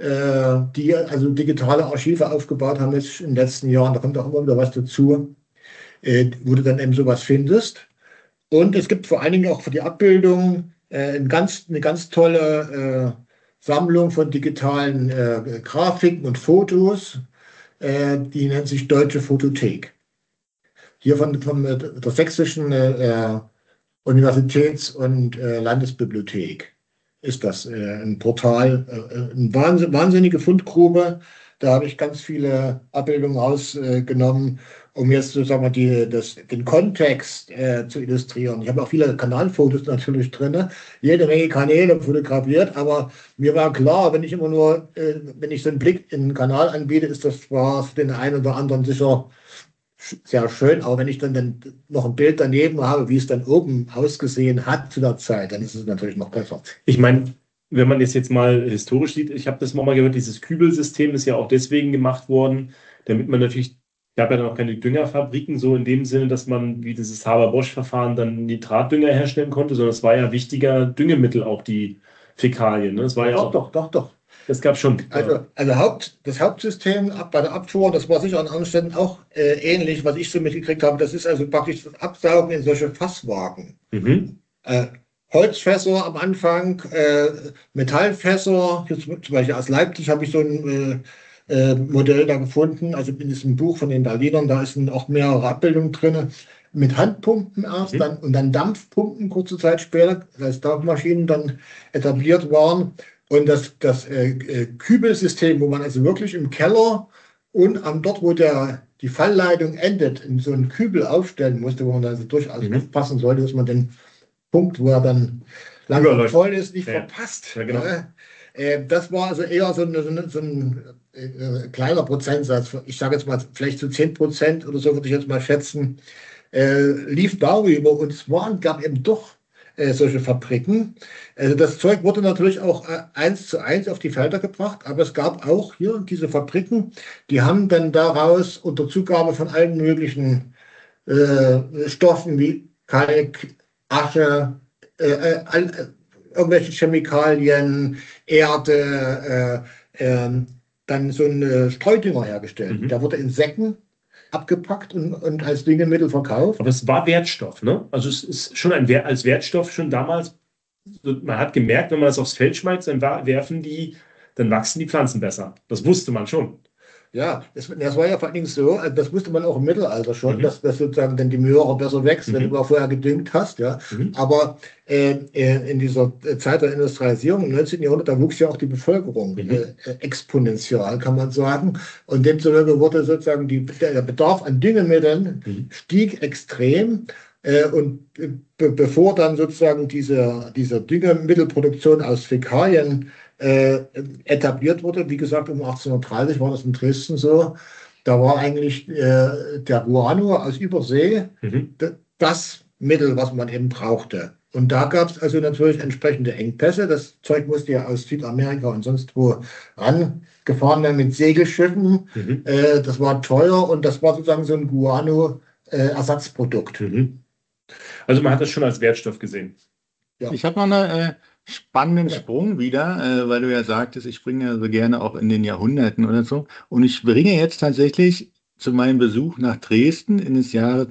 die also digitale Archive aufgebaut haben jetzt in den letzten Jahren. Da kommt auch immer wieder was dazu, wo du dann eben sowas findest. Und es gibt vor allen Dingen auch für die Abbildung eine ganz tolle Sammlung von digitalen Grafiken und Fotos. Die nennt sich Deutsche Fotothek. Hier von der Sächsischen Universitäts- und Landesbibliothek ist das ein Portal, eine wahnsinnige Fundgrube. Da habe ich ganz viele Abbildungen rausgenommen, um jetzt sozusagen den Kontext zu illustrieren. Ich habe auch viele Kanalfotos natürlich drin, jede Menge Kanäle fotografiert, aber mir war klar, wenn ich so einen Blick in den Kanal anbiete, ist das zwar für den einen oder anderen sicher sehr schön, aber wenn ich dann noch ein Bild daneben habe, wie es dann oben ausgesehen hat zu der Zeit, dann ist es natürlich noch besser. Ich meine, wenn man das jetzt mal historisch sieht, ich habe das mal gehört, dieses Kübelsystem ist ja auch deswegen gemacht worden, damit man natürlich, gab ja dann auch keine Düngerfabriken, so in dem Sinne, dass man wie dieses Haber-Bosch-Verfahren dann Nitratdünger herstellen konnte, sondern es war ja wichtiger Düngemittel, auch die Fäkalien. Ne? Es war ja auch, Doch. das gab schon. Das Hauptsystem bei der Abfuhr, das war sicher an anderen Stellen auch ähnlich, was ich so mitgekriegt habe. Das ist also praktisch das Absaugen in solche Fasswagen. Mhm. Holzfässer am Anfang, Metallfässer. Jetzt, zum Beispiel aus Leipzig habe ich so ein Modell da gefunden. Also in diesem Buch von den Berlinern, da sind auch mehrere Abbildungen drin. Mit Handpumpen erst und dann Dampfpumpen kurze Zeit später, als Dampfmaschinen dann etabliert waren. Und das Kübelsystem, wo man also wirklich im Keller und dort, wo die Fallleitung endet, in so einen Kübel aufstellen musste, wo man also durchaus aufpassen sollte, dass man den Punkt, wo er dann langsam voll ist, nicht verpasst. Ja, genau. Das war also eher so ein kleiner Prozentsatz. Ich sage jetzt mal, vielleicht zu 10% oder so würde ich jetzt mal schätzen, lief darüber. Und es gab eben doch solche Fabriken. Also das Zeug wurde natürlich auch 1:1 auf die Felder gebracht, aber es gab auch hier diese Fabriken, die haben dann daraus unter Zugabe von allen möglichen Stoffen wie Kalk, Asche, irgendwelche Chemikalien, Erde, dann so einen Streudünger hergestellt. Der wurde in Säcken abgepackt und als Düngemittel verkauft. Aber es war Wertstoff, ne? Also es ist schon als Wertstoff schon damals, man hat gemerkt, wenn man das aufs Feld schmeißt, dann wachsen die Pflanzen besser. Das wusste man schon. Ja, das war ja vor allen Dingen so, das wusste man auch im Mittelalter schon, dass sozusagen dann die Möhre besser wächst, wenn du mal vorher gedüngt hast. Ja. Aber in dieser Zeit der Industrialisierung im 19. Jahrhundert, da wuchs ja auch die Bevölkerung exponentiell, kann man sagen. Und demzufolge wurde sozusagen der Bedarf an Düngemitteln stieg extrem. Und bevor dann sozusagen diese Düngemittelproduktion aus Fäkalien etabliert wurde, wie gesagt, um 1830 war das in Dresden so, da war eigentlich der Guano aus Übersee das Mittel, was man eben brauchte. Und da gab es also natürlich entsprechende Engpässe. Das Zeug musste ja aus Südamerika und sonst wo rangefahren werden mit Segelschiffen. Das war teuer und das war sozusagen so ein Guano-Ersatzprodukt. Also man hat das schon als Wertstoff gesehen. Ja. Ich habe noch einen spannenden Sprung wieder, weil du ja sagtest, ich springe ja so gerne auch in den Jahrhunderten oder so. Und ich bringe jetzt tatsächlich zu meinem Besuch nach Dresden in das Jahr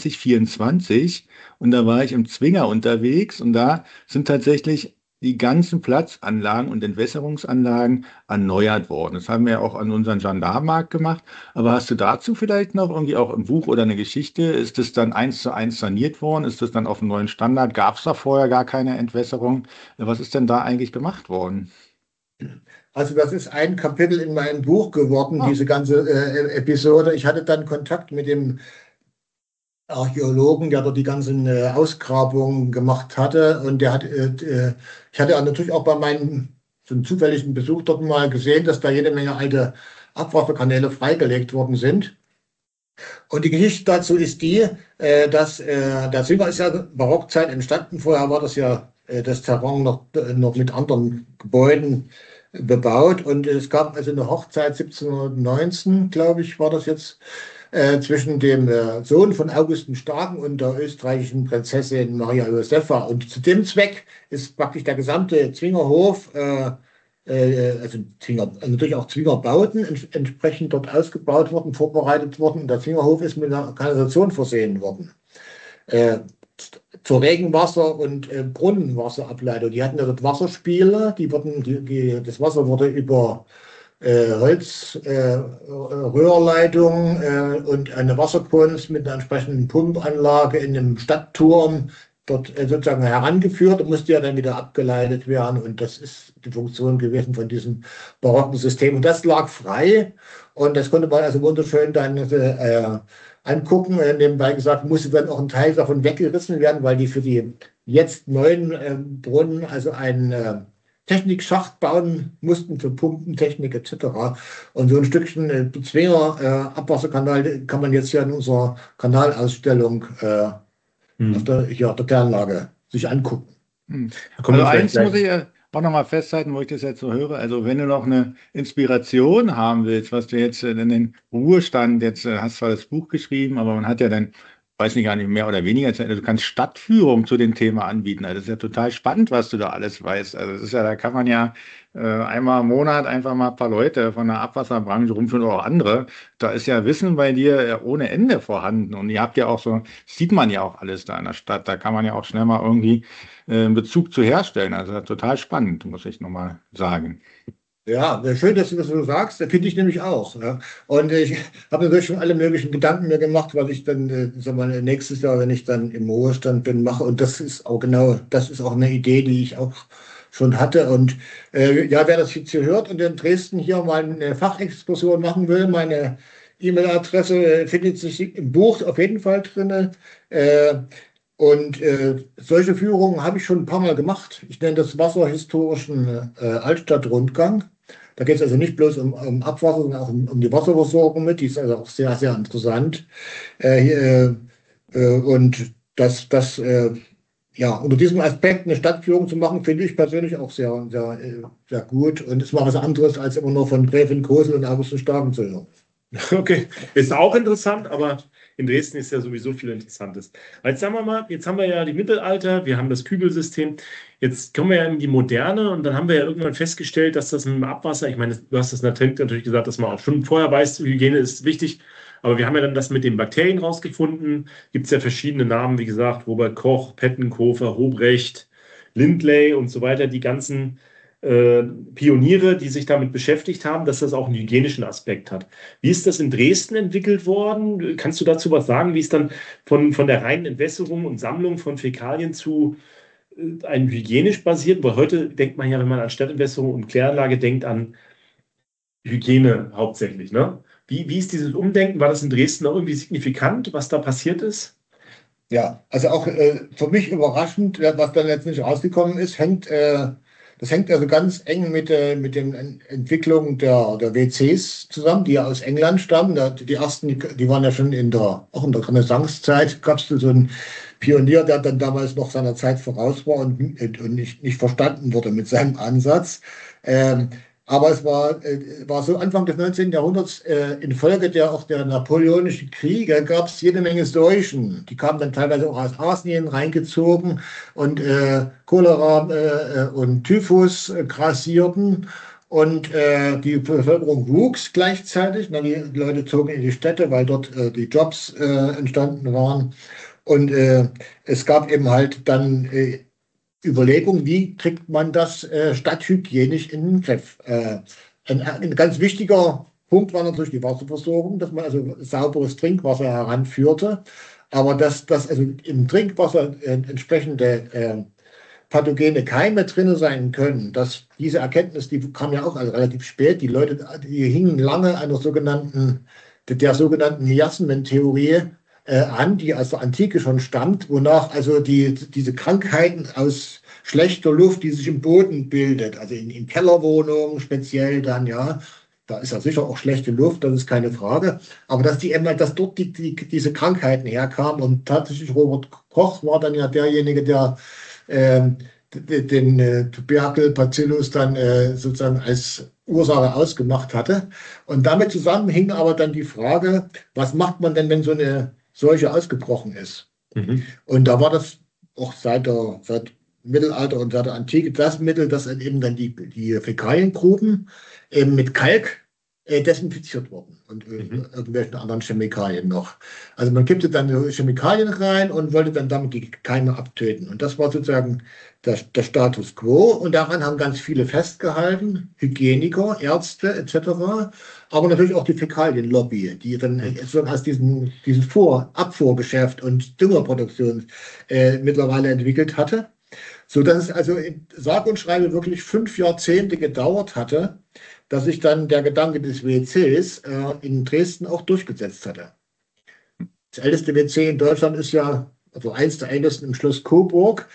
2024. Und da war ich im Zwinger unterwegs und da sind tatsächlich die ganzen Platzanlagen und Entwässerungsanlagen erneuert worden. Das haben wir auch an unseren Gendarmenmarkt gemacht. Aber hast du dazu vielleicht noch irgendwie auch ein Buch oder eine Geschichte? Ist das dann 1:1 saniert worden? Ist das dann auf einem neuen Standard? Gab es da vorher gar keine Entwässerung? Was ist denn da eigentlich gemacht worden? Also das ist ein Kapitel in meinem Buch geworden, diese ganze Episode. Ich hatte dann Kontakt mit dem Archäologen, der dort die ganzen Ausgrabungen gemacht hatte. Und ich hatte natürlich auch bei meinen so einen zufälligen Besuch dort mal gesehen, dass da jede Menge alte Abwasserkanäle freigelegt worden sind. Und die Geschichte dazu ist die, dass der Zwinger ist ja Barockzeit entstanden. Vorher war das ja das Terrain noch mit anderen Gebäuden bebaut. Und es gab also eine Hochzeit 1719, glaube ich, war das jetzt, zwischen dem Sohn von August Starken und der österreichischen Prinzessin Maria Josepha. Und zu dem Zweck ist praktisch der gesamte Zwingerhof, also natürlich auch Zwingerbauten entsprechend dort ausgebaut worden, vorbereitet worden. Und der Zwingerhof ist mit einer Kanalisation versehen worden. Zur Regenwasser- und Brunnenwasserableitung. Die hatten ja dort Wasserspiele, das Wasser wurde über Holzröhrleitung und eine Wasserkunst mit einer entsprechenden Pumpanlage in einem Stadtturm dort sozusagen herangeführt und musste ja dann wieder abgeleitet werden. Und das ist die Funktion gewesen von diesem barocken System. Und das lag frei und das konnte man also wunderschön dann angucken. Nebenbei gesagt, musste dann auch ein Teil davon weggerissen werden, weil die für die jetzt neuen Brunnen also ein Technikschacht bauen mussten für Pumpentechnik etc. Und so ein Stückchen Zwinger Abwasserkanal kann man jetzt ja in unserer Kanalausstellung auf der Kläranlage sich angucken. Also eins muss ich auch nochmal festhalten, wo ich das jetzt so höre. Also wenn du noch eine Inspiration haben willst, was du jetzt in den Ruhestand, jetzt hast zwar das Buch geschrieben, aber man hat ja dann, weiß nicht, gar nicht mehr oder weniger Zeit. Also du kannst Stadtführung zu dem Thema anbieten. Also das ist ja total spannend, was du da alles weißt. Also das ist ja, da kann man ja einmal im Monat einfach mal ein paar Leute von der Abwasserbranche rumführen oder auch andere. Da ist ja Wissen bei dir ohne Ende vorhanden. Und ihr habt ja auch so, sieht man ja auch alles da in der Stadt. Da kann man ja auch schnell mal irgendwie einen Bezug zu herstellen. Also total spannend, muss ich nochmal sagen. Ja, schön, dass du das so sagst. Das finde ich nämlich auch. Ja. Und ich habe natürlich schon alle möglichen Gedanken mir gemacht, was ich dann sag mal, nächstes Jahr, wenn ich dann im Ruhestand bin, mache. Und das ist auch eine Idee, die ich auch schon hatte. Und ja, wer das jetzt hier hört und in Dresden hier mal eine Fachexkursion machen will, meine E-Mail-Adresse findet sich im Buch auf jeden Fall drin. Und solche Führungen habe ich schon ein paar Mal gemacht. Ich nenne das wasserhistorischen Altstadtrundgang. Da geht es also nicht bloß um Abwasser, sondern auch um die Wasserversorgung mit. Die ist also auch sehr, sehr interessant. Und ja, unter diesem Aspekt eine Stadtführung zu machen, finde ich persönlich auch sehr, sehr, sehr gut. Und es war was anderes, als immer nur von Gräfin Kosel und August Starken zu hören. Okay, ist auch interessant, aber in Dresden ist ja sowieso viel Interessantes. Jetzt sagen wir mal, jetzt haben wir ja die Mittelalter, wir haben das Kübelsystem, jetzt kommen wir ja in die Moderne und dann haben wir ja irgendwann festgestellt, dass das mit dem Abwasser, ich meine, du hast das natürlich gesagt, dass man auch schon vorher weiß, Hygiene ist wichtig, aber wir haben ja dann das mit den Bakterien rausgefunden, gibt es ja verschiedene Namen, wie gesagt, Robert Koch, Pettenkofer, Hobrecht, Lindley und so weiter, die ganzen Pioniere, die sich damit beschäftigt haben, dass das auch einen hygienischen Aspekt hat. Wie ist das in Dresden entwickelt worden? Kannst du dazu was sagen, wie es dann von der reinen Entwässerung und Sammlung von Fäkalien zu einem hygienisch basierten, weil heute denkt man ja, wenn man an Stadtentwässerung und Kläranlage denkt, an Hygiene hauptsächlich, ne? Wie ist dieses Umdenken? War das in Dresden auch irgendwie signifikant, was da passiert ist? Ja, also auch für mich überraschend, was dann letztlich rausgekommen ist, das hängt also ganz eng mit den Entwicklungen der WCs zusammen, die ja aus England stammen. Die ersten, die waren ja schon auch in der Renaissancezeit, gab es so einen Pionier, der dann damals noch seiner Zeit voraus war und nicht verstanden wurde mit seinem Ansatz. Aber es war so Anfang des 19. Jahrhunderts, infolge der napoleonischen Kriege, gab es jede Menge Seuchen. Die kamen dann teilweise auch aus Asien reingezogen und Cholera und Typhus grassierten. Und die Bevölkerung wuchs gleichzeitig. Die Leute zogen in die Städte, weil dort die Jobs entstanden waren. Und es gab eben halt dann Überlegung, wie kriegt man das stadthygienisch in den Griff? Ein ganz wichtiger Punkt war natürlich die Wasserversorgung, dass man also sauberes Trinkwasser heranführte, aber dass also im Trinkwasser entsprechende pathogene Keime drin sein können, dass diese Erkenntnis, die kam ja auch also relativ spät, die Leute, die hingen lange an der sogenannten Miasmentheorie an, die aus der Antike schon stammt, wonach also diese Krankheiten aus schlechter Luft, die sich im Boden bildet, also in Kellerwohnungen speziell dann, ja, da ist ja sicher auch schlechte Luft, das ist keine Frage, aber dass dort diese Krankheiten herkamen und tatsächlich Robert Koch war dann ja derjenige, der den Tuberkelbacillus dann sozusagen als Ursache ausgemacht hatte. Und damit zusammen hing aber dann die Frage, was macht man denn, wenn so eine Seuche ausgebrochen ist? Mhm. Und da war das auch seit Mittelalter und seit der Antike das Mittel, dass eben dann die Fäkaliengruben eben mit Kalk desinfiziert wurden und irgendwelchen anderen Chemikalien noch. Also man kippte dann so Chemikalien rein und wollte dann damit die Keime abtöten. Und das war sozusagen der Status quo. Und daran haben ganz viele festgehalten, Hygieniker, Ärzte etc., aber natürlich auch die Fäkalienlobby, die dann so aus diesem Abfuhrgeschäft und Düngerproduktion mittlerweile entwickelt hatte. So dass es also sage und schreibe wirklich 5 Jahrzehnte gedauert hatte, dass sich dann der Gedanke des WCs in Dresden auch durchgesetzt hatte. Das älteste WC in Deutschland ist ja, also eins der ältesten im Schloss Coburg,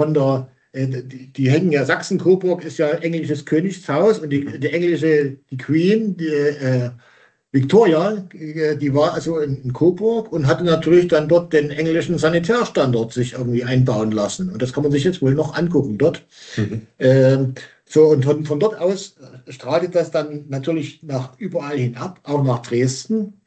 die hängen ja, Sachsen-Coburg ist ja englisches Königshaus und die Queen, Victoria, die war also in Coburg und hatte natürlich dann dort den englischen Sanitärstandort sich irgendwie einbauen lassen. Und das kann man sich jetzt wohl noch angucken dort. So, und von dort aus strahlt das dann natürlich nach überall hinab, auch nach Dresden.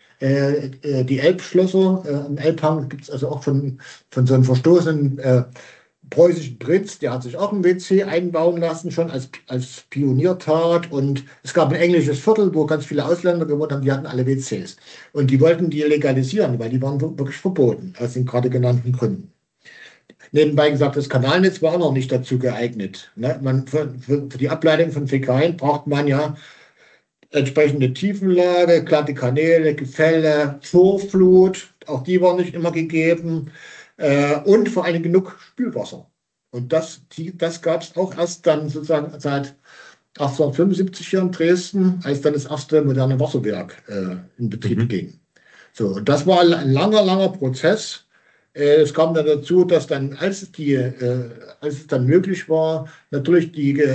Die Elbschlösser, am Elbhang gibt es also auch von so einem verstoßenen preußischen Prinz, der hat sich auch ein WC einbauen lassen, schon als Pioniertat. Und es gab ein englisches Viertel, wo ganz viele Ausländer gewohnt haben, die hatten alle WCs. Und die wollten die legalisieren, weil die waren wirklich verboten, aus den gerade genannten Gründen. Nebenbei gesagt, das Kanalnetz war auch noch nicht dazu geeignet. Ne? Für die Ableitung von Fäkalien braucht man ja entsprechende Tiefenlage, glatte Kanäle, Gefälle, Vorflut, auch die waren nicht immer gegeben. Und vor allem genug Spülwasser. Und das gab es auch erst dann sozusagen seit 1875 hier in Dresden, als dann das erste moderne Wasserwerk in Betrieb ging. So, und das war ein langer, langer Prozess. Es kam dann dazu, dass dann, als es dann möglich war, natürlich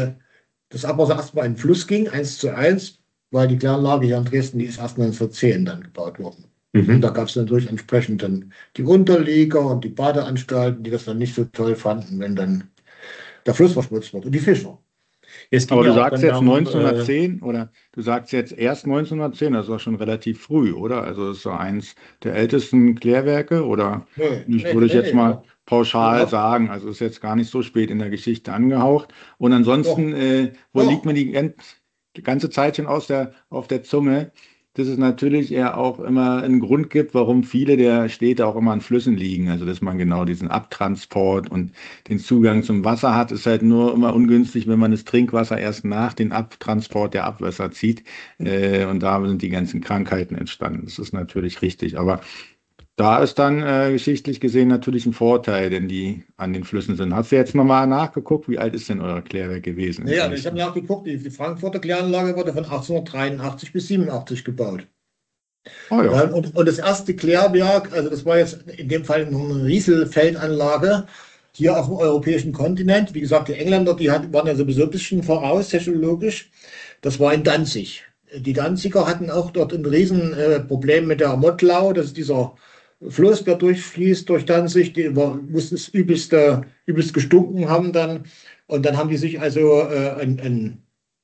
das Abwasser erstmal in den Fluss ging, 1:1, weil die Kläranlage hier in Dresden, die ist erst 1910 dann gebaut worden. Und da gab es natürlich entsprechend dann die Unterlieger und die Badeanstalten, die das dann nicht so toll fanden, wenn dann der Fluss verschmutzt wird und die Fischer. Aber du sagst jetzt 1910 oder du sagst jetzt erst 1910, das war schon relativ früh, oder? Also das ist so eins der ältesten Klärwerke, oder? Würde ich jetzt mal pauschal sagen. Also ist jetzt gar nicht so spät in der Geschichte angehaucht. Und ansonsten, liegt mir die ganze Zeit schon auf der Zunge, dass es natürlich eher auch immer einen Grund gibt, warum viele der Städte auch immer an Flüssen liegen. Also dass man genau diesen Abtransport und den Zugang zum Wasser hat, ist halt nur immer ungünstig, wenn man das Trinkwasser erst nach dem Abtransport der Abwässer zieht. Und da sind die ganzen Krankheiten entstanden. Das ist natürlich richtig. Aber da ist dann geschichtlich gesehen natürlich ein Vorteil, denn die an den Flüssen sind. Hast du jetzt nochmal nachgeguckt, wie alt ist denn euer Klärwerk gewesen? Ja, ich habe nachgeguckt, die Frankfurter Kläranlage wurde von 1883 bis 87 gebaut. Oh ja. Und das erste Klärwerk, also das war jetzt in dem Fall eine Rieselfeldanlage hier auf dem europäischen Kontinent. Wie gesagt, die Engländer, waren ja sowieso ein bisschen voraus, technologisch. Das war in Danzig. Die Danziger hatten auch dort ein Riesenproblem mit der Mottlau, das ist dieser Fluss, der durchfließt durch Danzig, muss das übelst gestunken haben dann. Und dann haben die sich also ein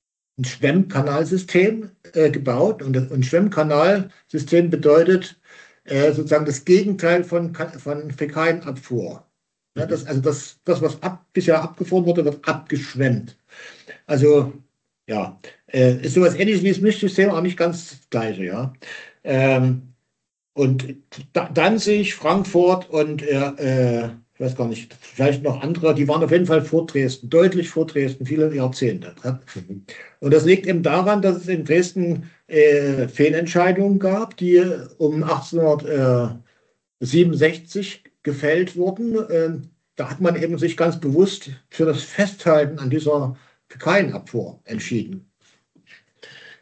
Schwemmkanalsystem gebaut. Und ein Schwemmkanalsystem bedeutet sozusagen das Gegenteil von Fäkalienabfuhr. Ja, das, was bisher abgefahren wurde, wird abgeschwemmt. Also, ja, ist sowas ähnliches wie das Mischsystem, aber nicht ganz das Gleiche, ja. Und Danzig, Frankfurt und ich weiß gar nicht, vielleicht noch andere, die waren auf jeden Fall vor Dresden, deutlich vor Dresden, viele Jahrzehnte. Und das liegt eben daran, dass es in Dresden Fehlentscheidungen gab, die um 1867 gefällt wurden. Da hat man eben sich ganz bewusst für das Festhalten an dieser Fäkalienabfuhr entschieden.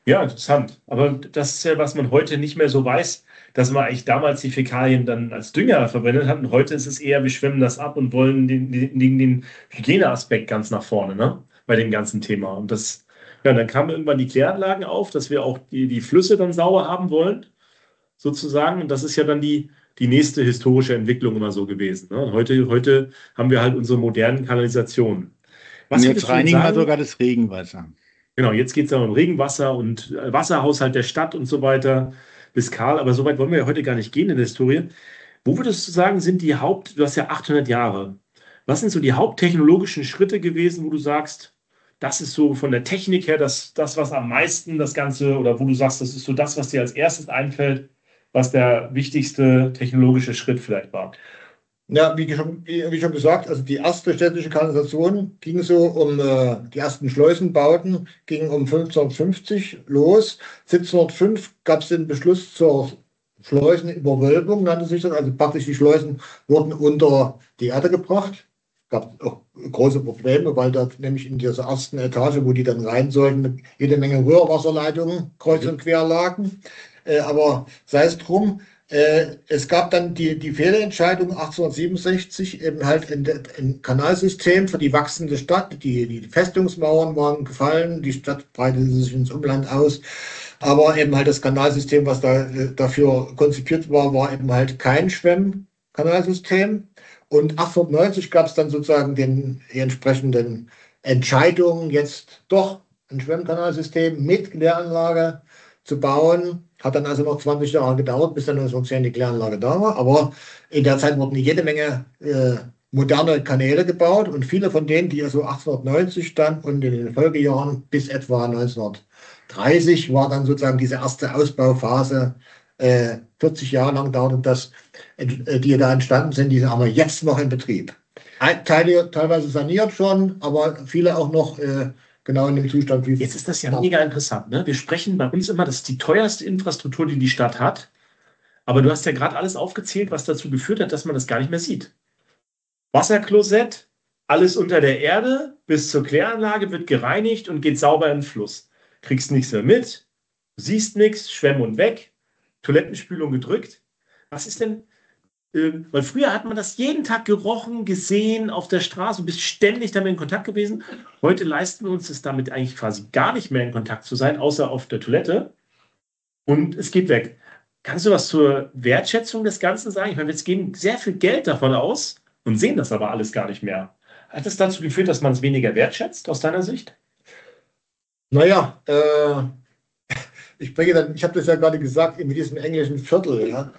Ja, interessant. Aber das ist ja, was man heute nicht mehr so weiß, dass man eigentlich damals die Fäkalien dann als Dünger verwendet hat. Und heute ist es eher, wir schwemmen das ab und wollen den Hygieneaspekt ganz nach vorne, ne? Bei dem ganzen Thema. Und das, ja, dann kamen irgendwann die Kläranlagen auf, dass wir auch die Flüsse dann sauber haben wollen, sozusagen. Und das ist ja dann die nächste historische Entwicklung immer so gewesen. Ne? Und heute haben wir halt unsere modernen Kanalisationen. Und Was jetzt würdest du denn reinigen wir sagen? sogar das Regenwasser. Genau, jetzt geht es ja um Regenwasser und Wasserhaushalt der Stadt und so weiter bis Karl, aber so weit wollen wir ja heute gar nicht gehen in der Historie. Wo würdest du sagen, sind du hast ja 800 Jahre. Was sind so die haupttechnologischen Schritte gewesen, wo du sagst, das ist so von der Technik her das, was am meisten das Ganze, oder wo du sagst, das ist so das, was dir als erstes einfällt, was der wichtigste technologische Schritt vielleicht war? Ja, wie schon gesagt, also die erste städtische Kanalisation ging so um die ersten Schleusenbauten, ging um 1550 los. 1705 gab es den Beschluss zur Schleusenüberwölbung, nannte sich das. Also praktisch die Schleusen wurden unter die Erde gebracht. Gab auch große Probleme, weil da nämlich in dieser ersten Etage, wo die dann rein sollten, jede Menge Rührwasserleitungen kreuz und quer lagen. Aber sei es drum. Es gab dann die Fehlentscheidung 1867, eben halt ein Kanalsystem für die wachsende Stadt. Die Festungsmauern waren gefallen, die Stadt breitete sich ins Umland aus. Aber eben halt das Kanalsystem, was dafür konzipiert war, war eben halt kein Schwemmkanalsystem. Und 1890 gab es dann sozusagen die entsprechenden Entscheidungen, jetzt doch ein Schwemmkanalsystem mit Kläranlage zu bauen. Hat dann also noch 20 Jahre gedauert, bis dann 1910 die Kläranlage da war. Aber in der Zeit wurden jede Menge moderne Kanäle gebaut und viele von denen, die also 1890 dann und in den Folgejahren bis etwa 1930 war dann sozusagen diese erste Ausbauphase, 40 Jahre lang dauerte das, die da entstanden sind, die haben wir jetzt noch in Betrieb. Teilweise saniert schon, aber viele auch noch genau in dem Zustand wie. Jetzt ist das ja mega interessant, ne? Wir sprechen bei uns immer, das ist die teuerste Infrastruktur, die die Stadt hat. Aber du hast ja gerade alles aufgezählt, was dazu geführt hat, dass man das gar nicht mehr sieht. Wasserklosett, alles unter der Erde, bis zur Kläranlage wird gereinigt und geht sauber in den Fluss. Kriegst nichts mehr mit, siehst nichts, Schwemm und weg, Toilettenspülung gedrückt. Was ist denn, weil früher hat man das jeden Tag gerochen, gesehen auf der Straße und bist ständig damit in Kontakt gewesen. Heute leisten wir uns es damit eigentlich quasi gar nicht mehr in Kontakt zu sein, außer auf der Toilette. Und es geht weg. Kannst du was zur Wertschätzung des Ganzen sagen? Ich meine, wir geben sehr viel Geld davon aus und sehen das aber alles gar nicht mehr. Hat es dazu geführt, dass man es weniger wertschätzt, aus deiner Sicht? Naja, ich habe das ja gerade gesagt, in diesem englischen Viertel, ja,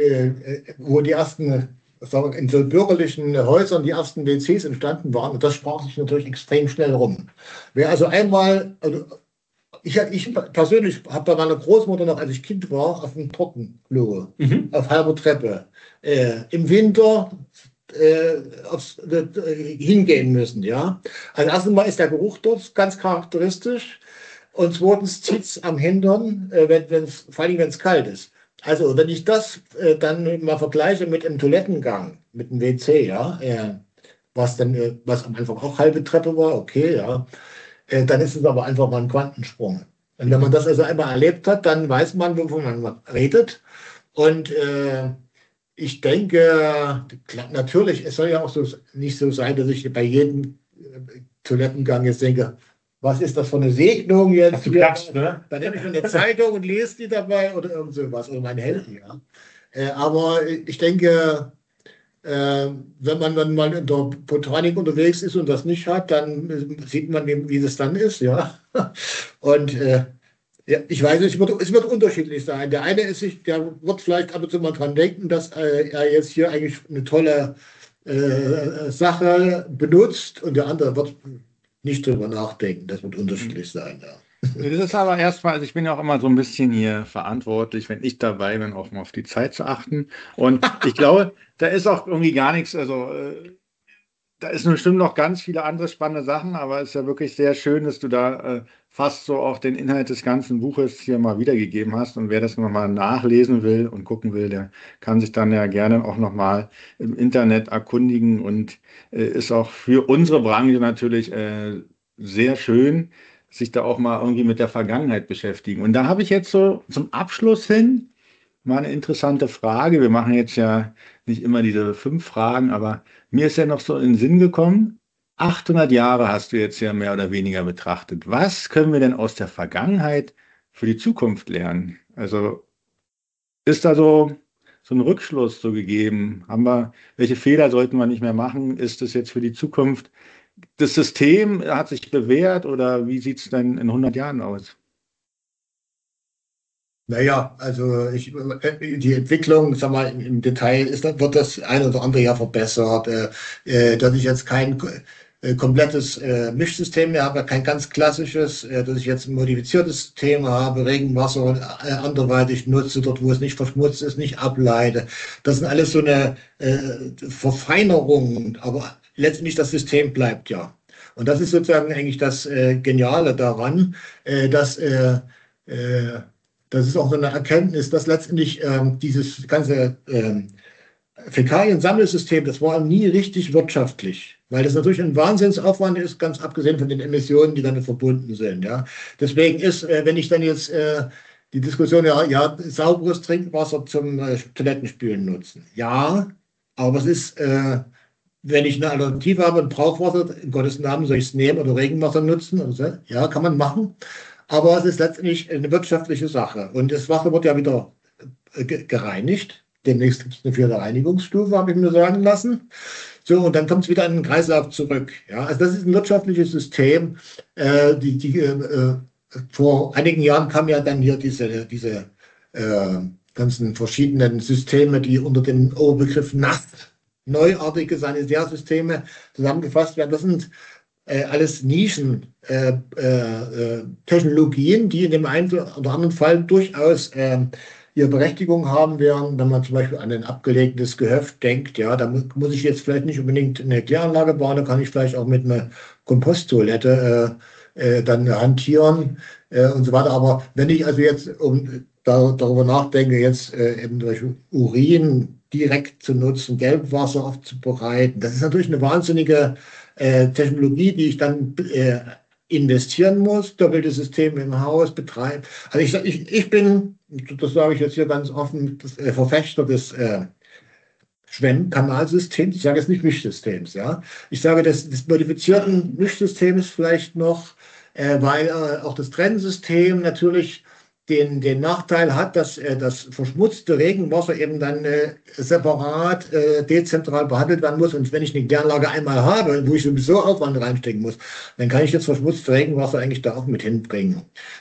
wo die ersten, sagen wir, in so bürgerlichen Häusern die ersten WCs entstanden waren. Und das sprach sich natürlich extrem schnell rum. Wer also einmal, also ich persönlich habe bei meiner Großmutter noch, als ich Kind war, auf dem Trockenklo, auf halber Treppe, im Winter hingehen müssen. Ja? Also erstens mal ist der Geruch dort ganz charakteristisch. Und zweitens zieht es am Hintern, vor allem wenn es kalt ist. Also wenn ich das dann mal vergleiche mit dem Toilettengang, mit dem WC, ja, was am Anfang auch halbe Treppe war, okay, ja, dann ist es aber einfach mal ein Quantensprung. Und wenn man das also einmal erlebt hat, dann weiß man, wovon man redet. Und ich denke, natürlich, es soll ja auch nicht so sein, dass ich bei jedem Toilettengang jetzt denke, was ist das für eine Segnung jetzt? Du klatschst, ne? Dann nehme ich eine Zeitung und lese die dabei oder irgend sowas, oder mein Handy. Ja. Aber ich denke, wenn man dann mal in der Botanik unterwegs ist und das nicht hat, dann sieht man eben, wie das dann ist. Ja. Und ja, ich weiß nicht, es wird unterschiedlich sein. Der eine der wird vielleicht ab und zu mal dran denken, dass er jetzt hier eigentlich eine tolle Sache benutzt, und der andere wird nicht drüber nachdenken. Das wird unterschiedlich sein. Ja. Das ist aber erstmal, also ich bin ja auch immer so ein bisschen hier verantwortlich, wenn ich dabei bin, auch mal auf die Zeit zu achten. Und ich glaube, da ist auch irgendwie gar nichts, also da ist bestimmt noch ganz viele andere spannende Sachen, aber es ist ja wirklich sehr schön, dass du da fast so auch den Inhalt des ganzen Buches hier mal wiedergegeben hast. Und wer das nochmal nachlesen will und gucken will, der kann sich dann ja gerne auch nochmal im Internet erkundigen und ist auch für unsere Branche natürlich sehr schön. sich da auch mal irgendwie mit der Vergangenheit beschäftigen. Und da habe ich jetzt so zum Abschluss hin mal eine interessante Frage. Wir machen jetzt ja nicht immer diese 5 Fragen, aber mir ist ja noch so in den Sinn gekommen, 800 Jahre hast du jetzt ja mehr oder weniger betrachtet. Was können wir denn aus der Vergangenheit für die Zukunft lernen? Also ist da so ein Rückschluss so gegeben? Welche Fehler sollten wir nicht mehr machen? Ist es jetzt für die Zukunft, das System hat sich bewährt oder wie sieht es denn in 100 Jahren aus? Naja, also die Entwicklung, sag mal, im Detail wird das ein oder andere ja verbessert, dass ich jetzt kein komplettes Mischsystem mehr habe, kein ganz klassisches, dass ich jetzt ein modifiziertes System habe, Regenwasser anderweitig nutze, dort wo es nicht verschmutzt ist, nicht ableite. Das sind alles so eine Verfeinerungen, aber letztendlich das System bleibt ja. Und das ist sozusagen eigentlich das Geniale daran, dass das ist auch so eine Erkenntnis, dass letztendlich dieses ganze Fäkalien-Sammelsystem, das war nie richtig wirtschaftlich, weil das natürlich ein Wahnsinnsaufwand ist, ganz abgesehen von den Emissionen, die damit verbunden sind. Ja. Deswegen ist, wenn ich dann jetzt die Diskussion, ja, sauberes Trinkwasser zum Toilettenspülen nutzen. Ja, aber es ist, wenn ich eine Alternative habe und Brauchwasser, in Gottes Namen soll ich es nehmen oder Regenwasser nutzen? Also, ja, kann man machen. Aber es ist letztendlich eine wirtschaftliche Sache. Und das Wasser wird ja wieder gereinigt. Demnächst gibt es eine 4. Reinigungsstufe, habe ich mir sagen lassen. So, und dann kommt es wieder in den Kreislauf zurück. Ja, also das ist ein wirtschaftliches System. Vor einigen Jahren kam ja dann hier diese ganzen verschiedenen Systeme, die unter dem Oberbegriff NAST, neuartige Sanitärsysteme, zusammengefasst werden. Das sind alles Nischen-Technologien, die in dem einen oder anderen Fall durchaus ihre Berechtigung haben werden, wenn man zum Beispiel an ein abgelegtes Gehöft denkt. Ja, da muss ich jetzt vielleicht nicht unbedingt eine Kläranlage bauen, da kann ich vielleicht auch mit einer Komposttoilette dann hantieren und so weiter. Aber wenn ich also jetzt darüber nachdenke, jetzt eben durch Urin direkt zu nutzen, Gelbwasser aufzubereiten, das ist natürlich eine wahnsinnige Technologie, die ich dann investieren muss, doppelte Systeme im Haus betreiben. Also ich bin, das sage ich jetzt hier ganz offen, Verfechter des Schwemmkanalsystems. Ich sage jetzt nicht Mischsystems, ja. Ich sage des modifizierten Mischsystems vielleicht noch, weil auch das Trennsystem natürlich den Nachteil hat, dass das verschmutzte Regenwasser eben dann separat, dezentral behandelt werden muss. Und wenn ich eine Kläranlage einmal habe, wo ich sowieso Aufwand reinstecken muss, dann kann ich das verschmutzte Regenwasser eigentlich da auch mit hinbringen.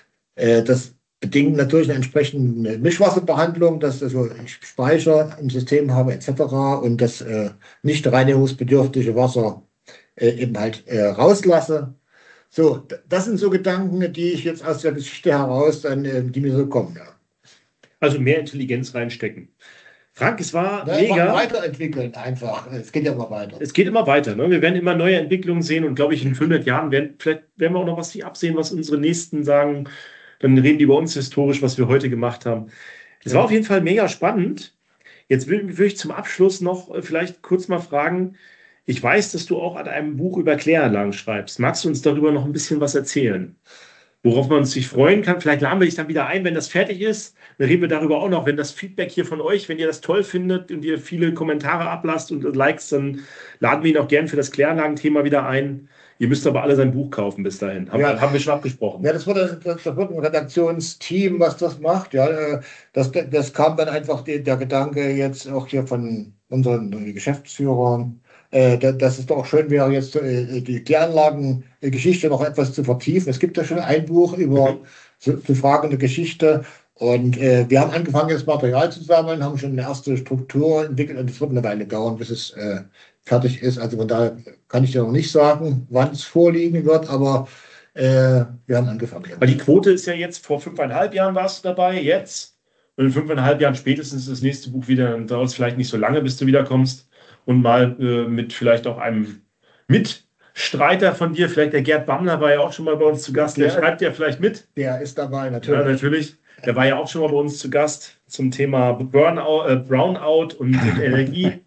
Das bedingt natürlich eine entsprechende Mischwasserbehandlung, dass also ich Speicher im System habe etc. und das nicht reinigungsbedürftige Wasser eben halt rauslasse. So, das sind so Gedanken, die ich jetzt aus der Geschichte heraus, die mir so kommen. Ja. Also mehr Intelligenz reinstecken. Frank, es war Ja, mega. Weiterentwickeln einfach. Es geht ja immer weiter. Es geht immer weiter. Ne? Wir werden immer neue Entwicklungen sehen und glaube ich, in 500 Jahren werden wir auch noch was absehen, was unsere Nächsten sagen. Dann reden die über uns historisch, was wir heute gemacht haben. Es war auf jeden Fall mega spannend. Jetzt würde ich zum Abschluss noch vielleicht kurz mal fragen, ich weiß, dass du auch an einem Buch über Kläranlagen schreibst. Magst du uns darüber noch ein bisschen was erzählen? Worauf man sich freuen kann? Vielleicht laden wir dich dann wieder ein, wenn das fertig ist. Dann reden wir darüber auch noch, wenn das Feedback hier von euch, wenn ihr das toll findet und ihr viele Kommentare ablasst und Likes, dann laden wir ihn auch gern für das Kläranlagenthema wieder ein. Ihr müsst aber alle sein Buch kaufen bis dahin. Haben wir schon abgesprochen. Ja, das wird ein Redaktionsteam, was das macht. Ja, das kam dann einfach der Gedanke jetzt auch hier von unseren Geschäftsführern, dass es doch schön wäre, jetzt die Kläranlagengeschichte noch etwas zu vertiefen. Es gibt ja schon ein Buch über so Fragen der Geschichte. Und wir haben angefangen, jetzt Material zu sammeln, haben schon eine erste Struktur entwickelt und es wird eine Weile dauern, bis es fertig ist. Also von daher kann ich ja noch nicht sagen, wann es vorliegen wird, aber wir haben angefangen. Weil die Quote ist ja jetzt, vor 5,5 Jahren warst du dabei, jetzt. Und in 5,5 Jahren spätestens ist das nächste Buch wieder, dann dauert es vielleicht nicht so lange, bis du wiederkommst. Und mal mit vielleicht auch einem Mitstreiter von dir, vielleicht der Gerd Bammler war ja auch schon mal bei uns zu Gast, der schreibt ja vielleicht mit. Der ist dabei, natürlich. Ja, natürlich. Der war ja auch schon mal bei uns zu Gast zum Thema Brownout und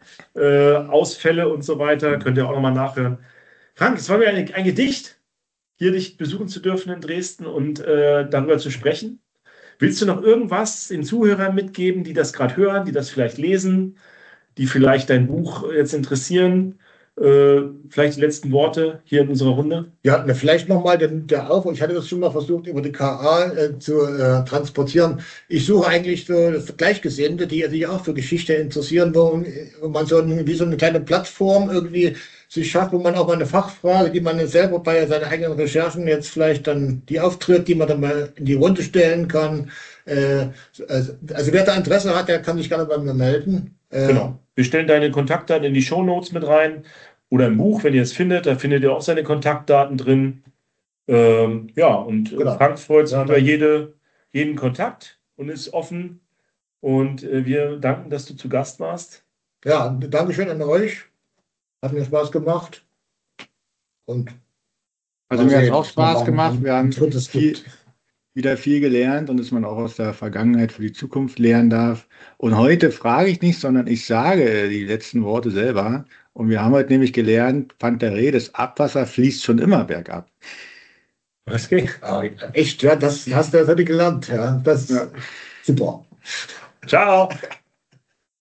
Energieausfälle und so weiter. Könnt ihr auch nochmal nachhören. Frank, es war mir ein Gedicht. hier dich besuchen zu dürfen in Dresden und darüber zu sprechen. Willst du noch irgendwas den Zuhörern mitgeben, die das gerade hören, die das vielleicht lesen, die vielleicht dein Buch jetzt interessieren? Vielleicht die letzten Worte hier in unserer Runde. Ja, vielleicht nochmal der Aufruf. Ich hatte das schon mal versucht, über die KA zu transportieren. Ich suche eigentlich so das Gleichgesinnte, die sich auch für Geschichte interessieren, wo man wie so eine kleine Plattform irgendwie sich schafft, wo man auch mal eine Fachfrage, die man selber bei seinen eigenen Recherchen jetzt vielleicht dann die auftritt, die man dann mal in die Runde stellen kann. Also wer da Interesse hat, der kann sich gerne bei mir melden. Genau. Wir stellen deine Kontaktdaten in die Shownotes mit rein oder im Buch, wenn ihr es findet, da findet ihr auch seine Kontaktdaten drin. Ja, und Genau. Frank freut sich über jeden Kontakt und ist offen. Und wir danken, dass du zu Gast warst. Ja, Dankeschön an euch. Hat mir Spaß gemacht. Und Also mir hat es auch Spaß gemacht. Wir haben viel wieder viel gelernt und dass man auch aus der Vergangenheit für die Zukunft lernen darf. Und heute frage ich nicht, sondern ich sage die letzten Worte selber. Und wir haben heute nämlich gelernt, Pfanterei, das Abwasser fließt schon immer bergab. Okay. Echt, ja, das hast du gelernt. Ja, das ist super. Ciao.